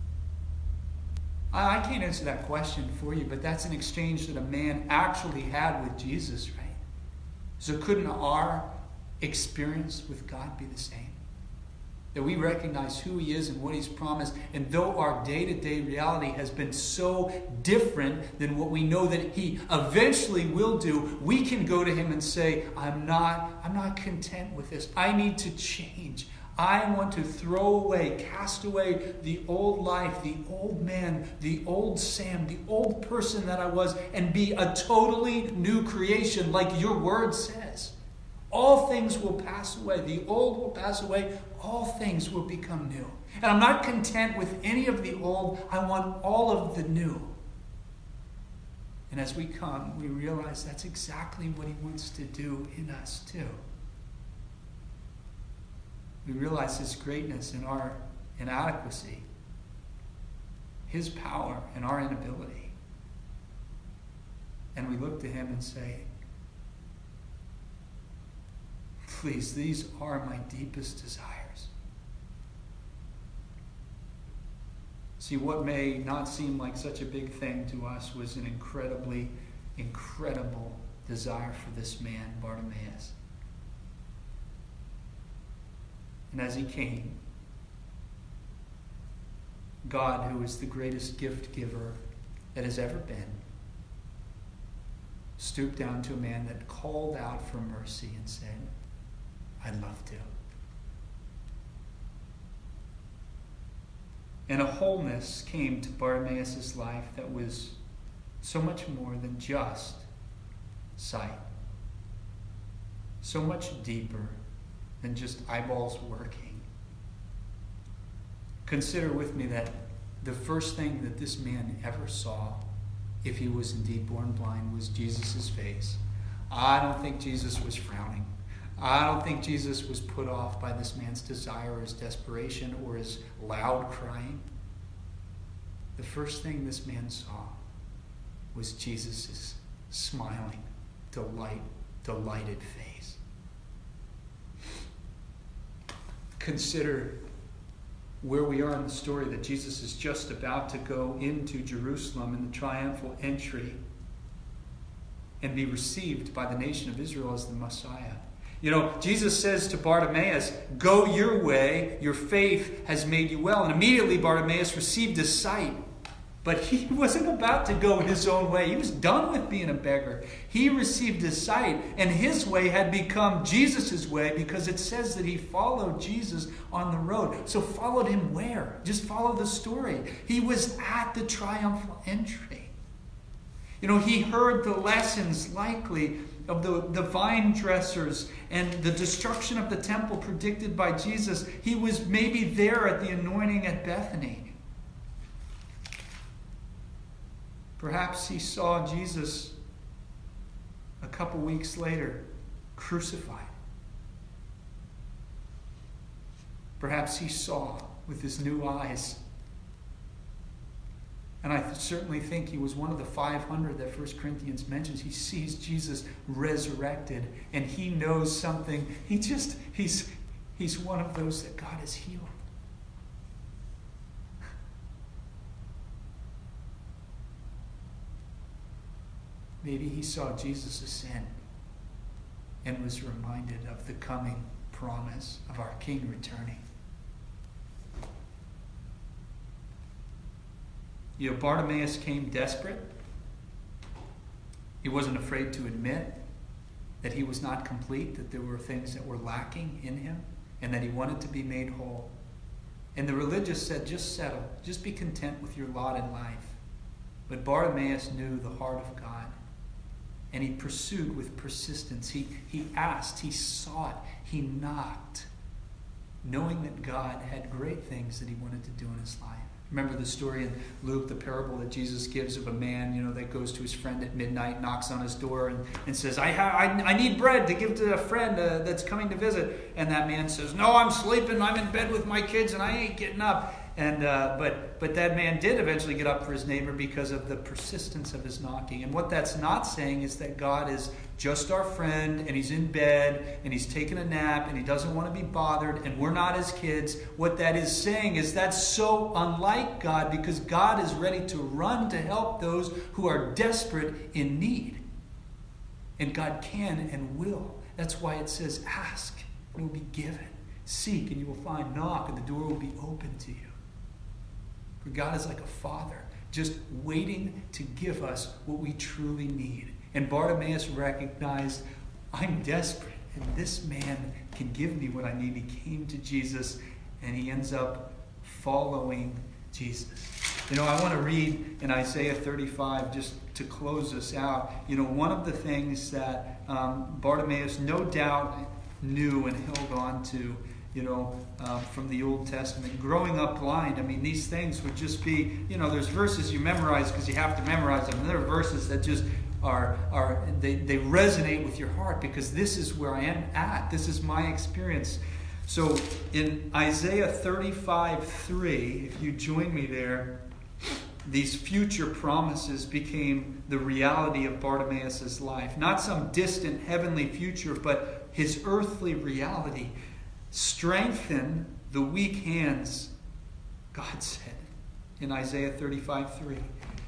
I can't answer that question for you, but that's an exchange that a man actually had with Jesus, right? So couldn't our experience with God be the same? That we recognize who he is and what he's promised, and though our day-to-day reality has been so different than what we know that he eventually will do, we can go to him and say, I'm not, I'm not content with this. I need to change. I want to throw away, cast away the old life, the old man, the old Sam, the old person that I was, and be a totally new creation like your word says. All things will pass away. The old will pass away. All things will become new. And I'm not content with any of the old. I want all of the new. And as we come, we realize that's exactly what he wants to do in us too. We realize his greatness in our inadequacy, his power in our inability. And we look to him and say, please, these are my deepest desires. See, what may not seem like such a big thing to us was an incredibly, incredible desire for this man, Bartimaeus. And as he came, God, who is the greatest gift giver that has ever been, stooped down to a man that called out for mercy and said, I'd love to. And a wholeness came to Bartimaeus' life that was so much more than just sight. So much deeper than just eyeballs working. Consider with me that the first thing that this man ever saw, if he was indeed born blind, was Jesus' face. I don't think Jesus was frowning. I don't think Jesus was put off by this man's desire or his desperation or his loud crying. The first thing this man saw was Jesus' smiling, delight, delighted face. Consider where we are in the story that Jesus is just about to go into Jerusalem in the triumphal entry and be received by the nation of Israel as the Messiah. You know, Jesus says to Bartimaeus, go your way, your faith has made you well. And immediately Bartimaeus received his sight. But he wasn't about to go his own way. He was done with being a beggar. He received his sight, and his way had become Jesus' way because it says that he followed Jesus on the road. So followed him where? Just follow the story. He was at the triumphal entry. You know, he heard the lessons likely of the, the vine dressers and the destruction of the temple predicted by Jesus. He was maybe there at the anointing at Bethany. Perhaps he saw Jesus a couple weeks later crucified. Perhaps he saw with his new eyes And I certainly think he was one of the five hundred that First Corinthians mentions. He sees Jesus resurrected, and he knows something. He just, he's, he's one of those that God has healed. Maybe he saw Jesus ascend and was reminded of the coming promise of our King returning. You know, Bartimaeus came desperate. He wasn't afraid to admit that he was not complete, that there were things that were lacking in him, and that he wanted to be made whole. And the religious said, just settle, just be content with your lot in life. But Bartimaeus knew the heart of God, and he pursued with persistence. He, he asked, he sought, he knocked, knowing that God had great things that he wanted to do in his life. Remember the story in Luke, the parable that Jesus gives of a man, you know, that goes to his friend at midnight, knocks on his door, and, and says, I, ha- I I need bread to give to a friend uh, that's coming to visit. And that man says, no, I'm sleeping. I'm in bed with my kids, and I ain't getting up. And uh, but but that man did eventually get up for his neighbor because of the persistence of his knocking. And what that's not saying is that God is just our friend, and he's in bed, and he's taking a nap, and he doesn't want to be bothered, and we're not his kids. What that is saying is that's so unlike God, because God is ready to run to help those who are desperate in need. And God can and will. That's why it says, ask, and it will be given. Seek, and you will find. Knock, and the door will be open to you. For God is like a father, just waiting to give us what we truly need. And Bartimaeus recognized, I'm desperate, and this man can give me what I need. He came to Jesus, and he ends up following Jesus. You know, I want to read in Isaiah thirty-five, just to close this out. You know, one of the things that um, Bartimaeus no doubt knew and held on to, you know, um, from the Old Testament. Growing up blind, I mean, these things would just be, you know, there's verses you memorize because you have to memorize them. And there are verses that just are, are they, they resonate with your heart, because this is where I am at. This is my experience. So in Isaiah thirty-five three, if you join me there, these future promises became the reality of Bartimaeus' life. Not some distant heavenly future, but his earthly reality. Strengthen the weak hands, God said in Isaiah thirty-five three.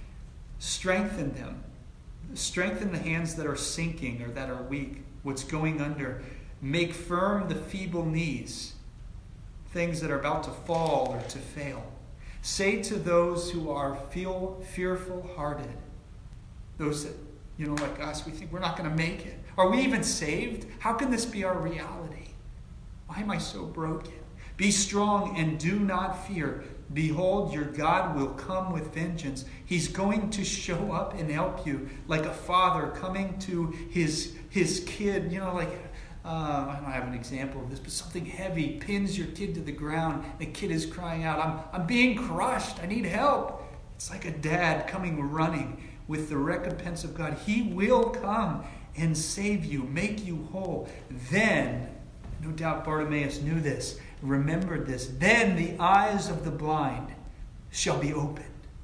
Strengthen them. Strengthen the hands that are sinking or that are weak, what's going under. Make firm the feeble knees, things that are about to fall or to fail. Say to those who are feel fearful-hearted, those that, you know, like us, we think we're not going to make it. Are we even saved? How can this be our reality? Why am I so broken? Be strong and do not fear. Behold, your God will come with vengeance. He's going to show up and help you, like a father coming to his, his kid. You know, like, uh, I don't have an example of this, but something heavy pins your kid to the ground. The kid is crying out, I'm, I'm being crushed. I need help. It's like a dad coming running with the recompense of God. He will come and save you, make you whole. Then, no doubt Bartimaeus knew this, remembered this. Then the eyes of the blind shall be opened,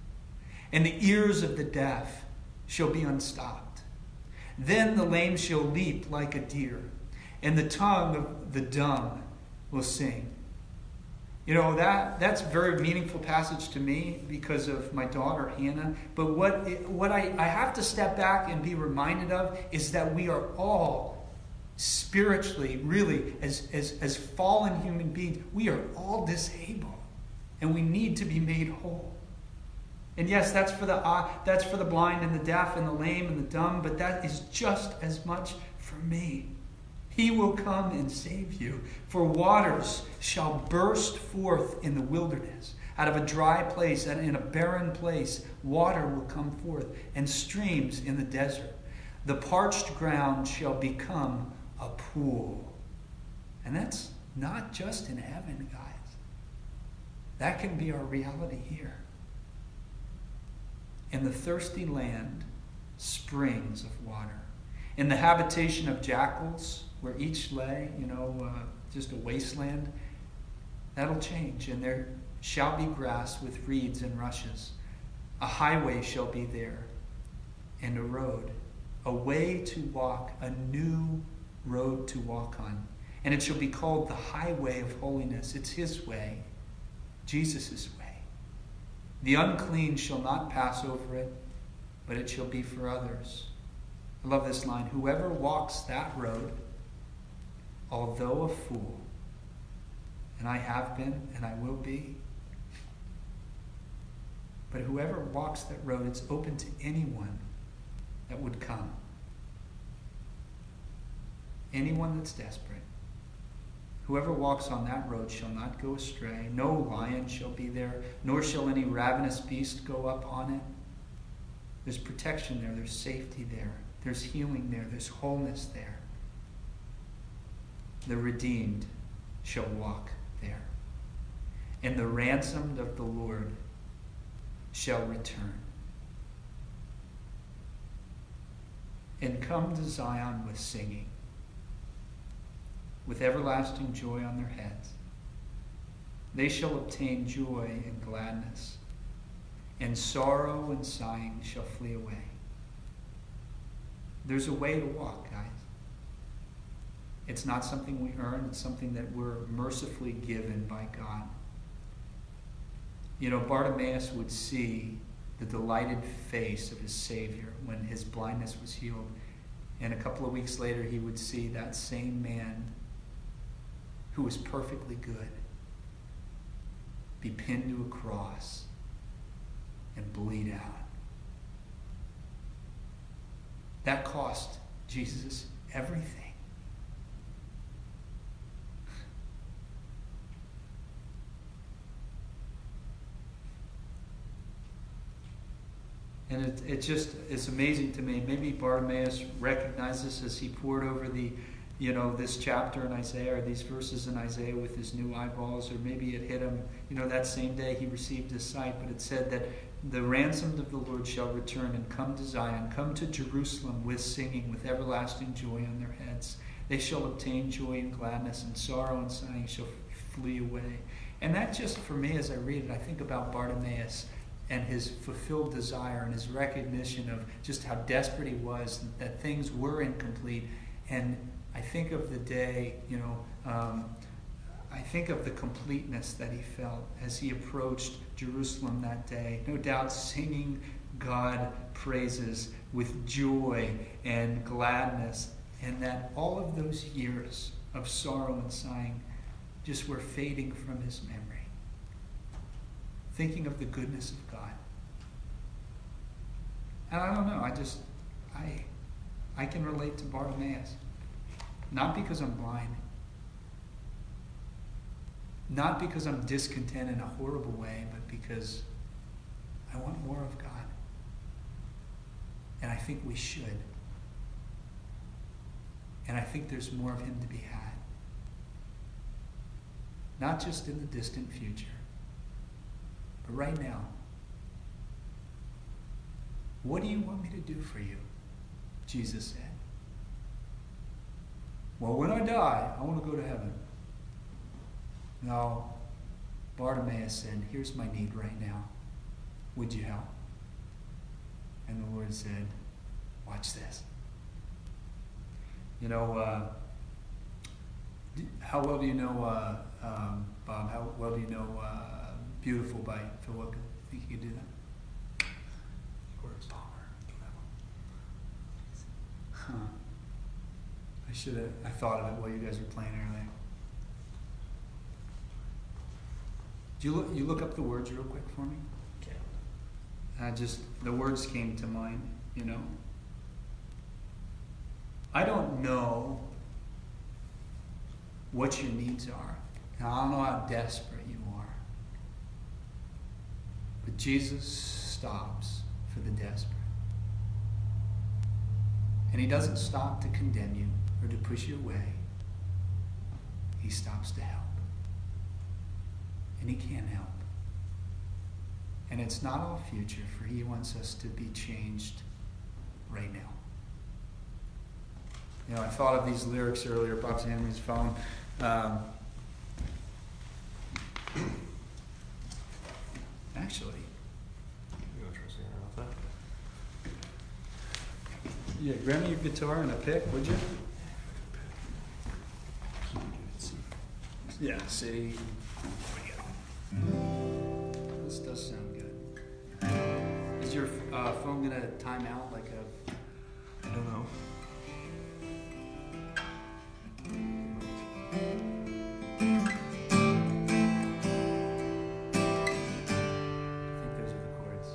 and the ears of the deaf shall be unstopped. Then the lame shall leap like a deer, and the tongue of the dumb will sing. You know, that that's a very meaningful passage to me because of my daughter, Hannah. But what, it, what I, I have to step back and be reminded of is that we are all spiritually, really, as, as, as fallen human beings, we are all disabled, and we need to be made whole. And yes, that's for the uh, that's for the blind and the deaf and the lame and the dumb, but that is just as much for me. He will come and save you. For waters shall burst forth in the wilderness. Out of a dry place and in a barren place, water will come forth, and streams in the desert. The parched ground shall become a pool. And that's not just in heaven, guys. That can be our reality here. In the thirsty land, springs of water. In the habitation of jackals, where each lay, you know, uh, just a wasteland, that'll change. And there shall be grass with reeds and rushes. A highway shall be there, and a road, a way to walk, a new road to walk on. And it shall be called the highway of holiness. It's his way, Jesus' way. The unclean shall not pass over it, but it shall be for others. I love this line. Whoever walks that road, although a fool, and I have been and I will be, but whoever walks that road, it's open to anyone that would come. Anyone that's desperate. Whoever walks on that road shall not go astray. No lion shall be there, nor shall any ravenous beast go up on it. There's protection there. There's safety there. There's healing there. There's wholeness there. The redeemed shall walk there. And the ransomed of the Lord shall return. And come to Zion with singing, with everlasting joy on their heads. They shall obtain joy and gladness, and sorrow and sighing shall flee away. There's a way to walk, guys. It's not something we earn. It's something that we're mercifully given by God. You know, Bartimaeus would see the delighted face of his Savior when his blindness was healed. And a couple of weeks later, he would see that same man who was perfectly good be pinned to a cross and bleed out. That cost Jesus everything. And it, it just, it's amazing to me. Maybe Bartimaeus recognized this as he poured over the, you know, this chapter in Isaiah, or these verses in Isaiah with his new eyeballs, or maybe it hit him, you know, that same day he received his sight. But it said that the ransomed of the Lord shall return and come to Zion, come to Jerusalem with singing, with everlasting joy on their heads. They shall obtain joy and gladness, and sorrow and sighing shall flee away. And that just, for me, as I read it, I think about Bartimaeus and his fulfilled desire and his recognition of just how desperate he was, that things were incomplete. And I think of the day, you know, um, I think of the completeness that he felt as he approached Jerusalem that day. No doubt singing God praises with joy and gladness. And that all of those years of sorrow and sighing just were fading from his memory. Thinking of the goodness of God. And I don't know, I just, I, I can relate to Bartimaeus. Not because I'm blind. Not because I'm discontent in a horrible way, but because I want more of God. And I think we should. And I think there's more of him to be had. Not just in the distant future, but right now. What do you want me to do for you? Jesus said. Well, when I die, I want to go to heaven. No. Bartimaeus said, here's my need right now. Would you help? And the Lord said, watch this. You know, uh, how well do you know, uh, um, Bob, how well do you know uh, Beautiful by Phil Wilkin? Think you could do that? Words. Huh. I should have, I thought of it while you guys were playing earlier. Do you look, you look up the words real quick for me? Okay. I just, the words came to mind, you know. I don't know what your needs are. And I don't know how desperate you are. But Jesus stops for the desperate. And he doesn't stop to condemn you or to push you away. He stops to help. And he can help. And it's not all future, for he wants us to be changed right now. You know, I thought of these lyrics earlier. Bob's handing me his phone. Um, actually, You want to try Yeah, grab me your guitar and a pick, would you? Yeah, see. This does sound good. Is your uh, phone gonna time out like a? I don't know. I think those are the chords.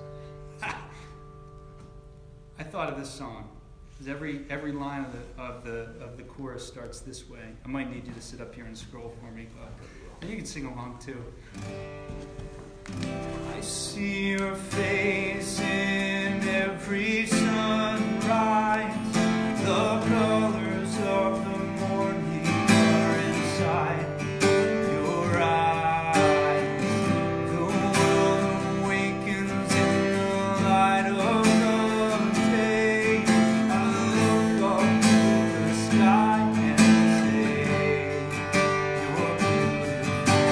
I thought of this song. Because every every line of the of the of the chorus starts this way. I might need you to sit up here and scroll for me, but you can sing along too. I see your face in every sunrise. The colors of the morning are inside your eyes. The world awakens in the light of the day. I look up to the sky and say, you're beautiful.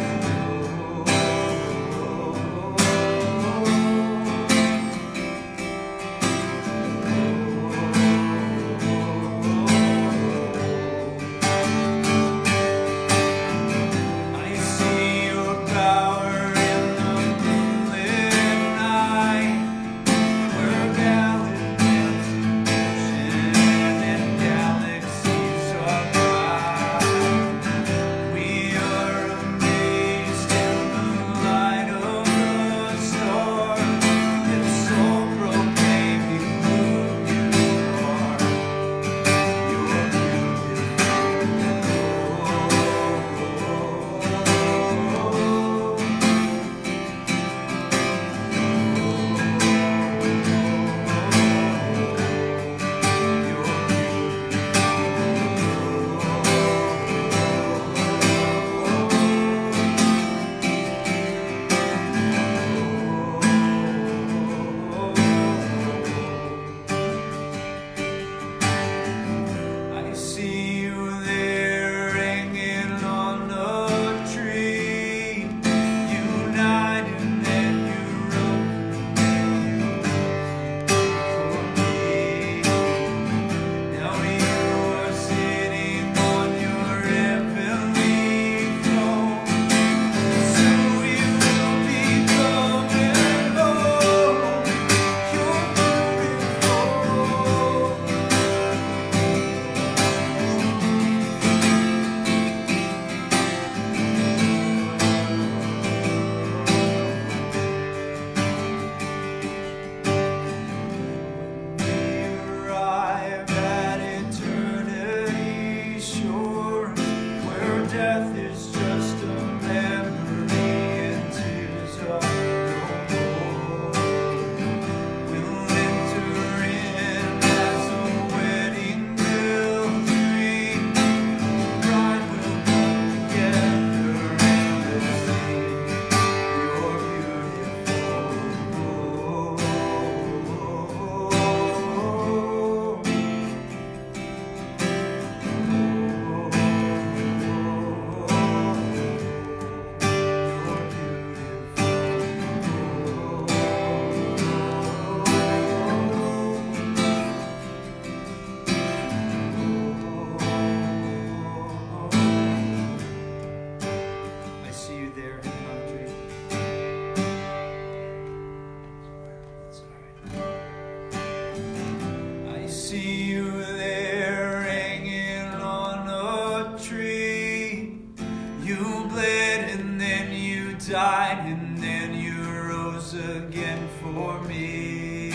died and then you rose again for me.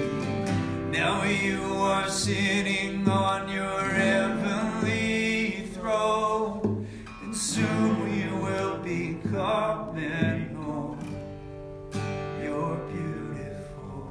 Now you are sitting on your heavenly throne, and soon we will be coming home. You're beautiful.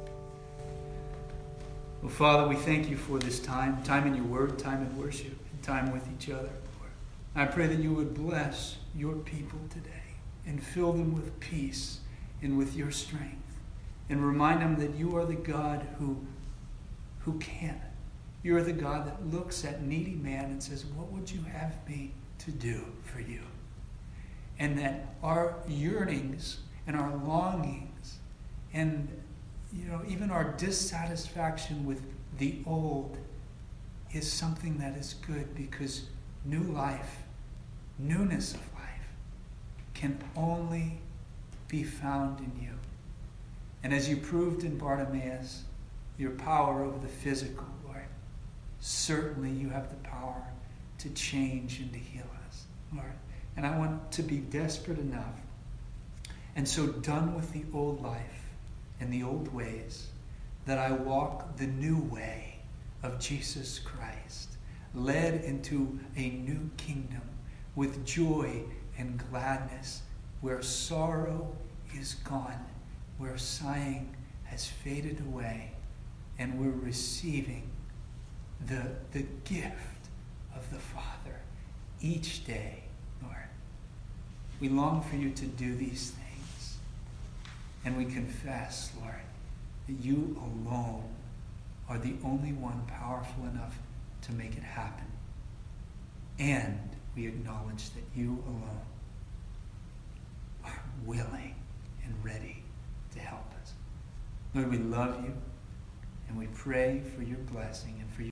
Well, Father, we thank you for this time, time in your word, time in worship, and time with each other. Lord, I pray that you would bless your people today and fill them with peace and with your strength, and remind them that you are the God who, who can. You are the God that looks at needy man and says, what would you have me to do for you? And that our yearnings and our longings and you know even our dissatisfaction with the old is something that is good, because new life, newness of life, can only be found in you. And as you proved in Bartimaeus, your power over the physical, Lord, certainly you have the power to change and to heal us, Lord. And I want to be desperate enough and so done with the old life and the old ways that I walk the new way of Jesus Christ, led into a new kingdom with joy and gladness, where sorrow is gone, where sighing has faded away, and we're receiving the, the gift of the Father each day, Lord. We long for you to do these things, and we confess, Lord, that you alone are the only one powerful enough to make it happen. And we acknowledge that you alone are willing and ready to help us. Lord, we love you, and we pray for your blessing and for your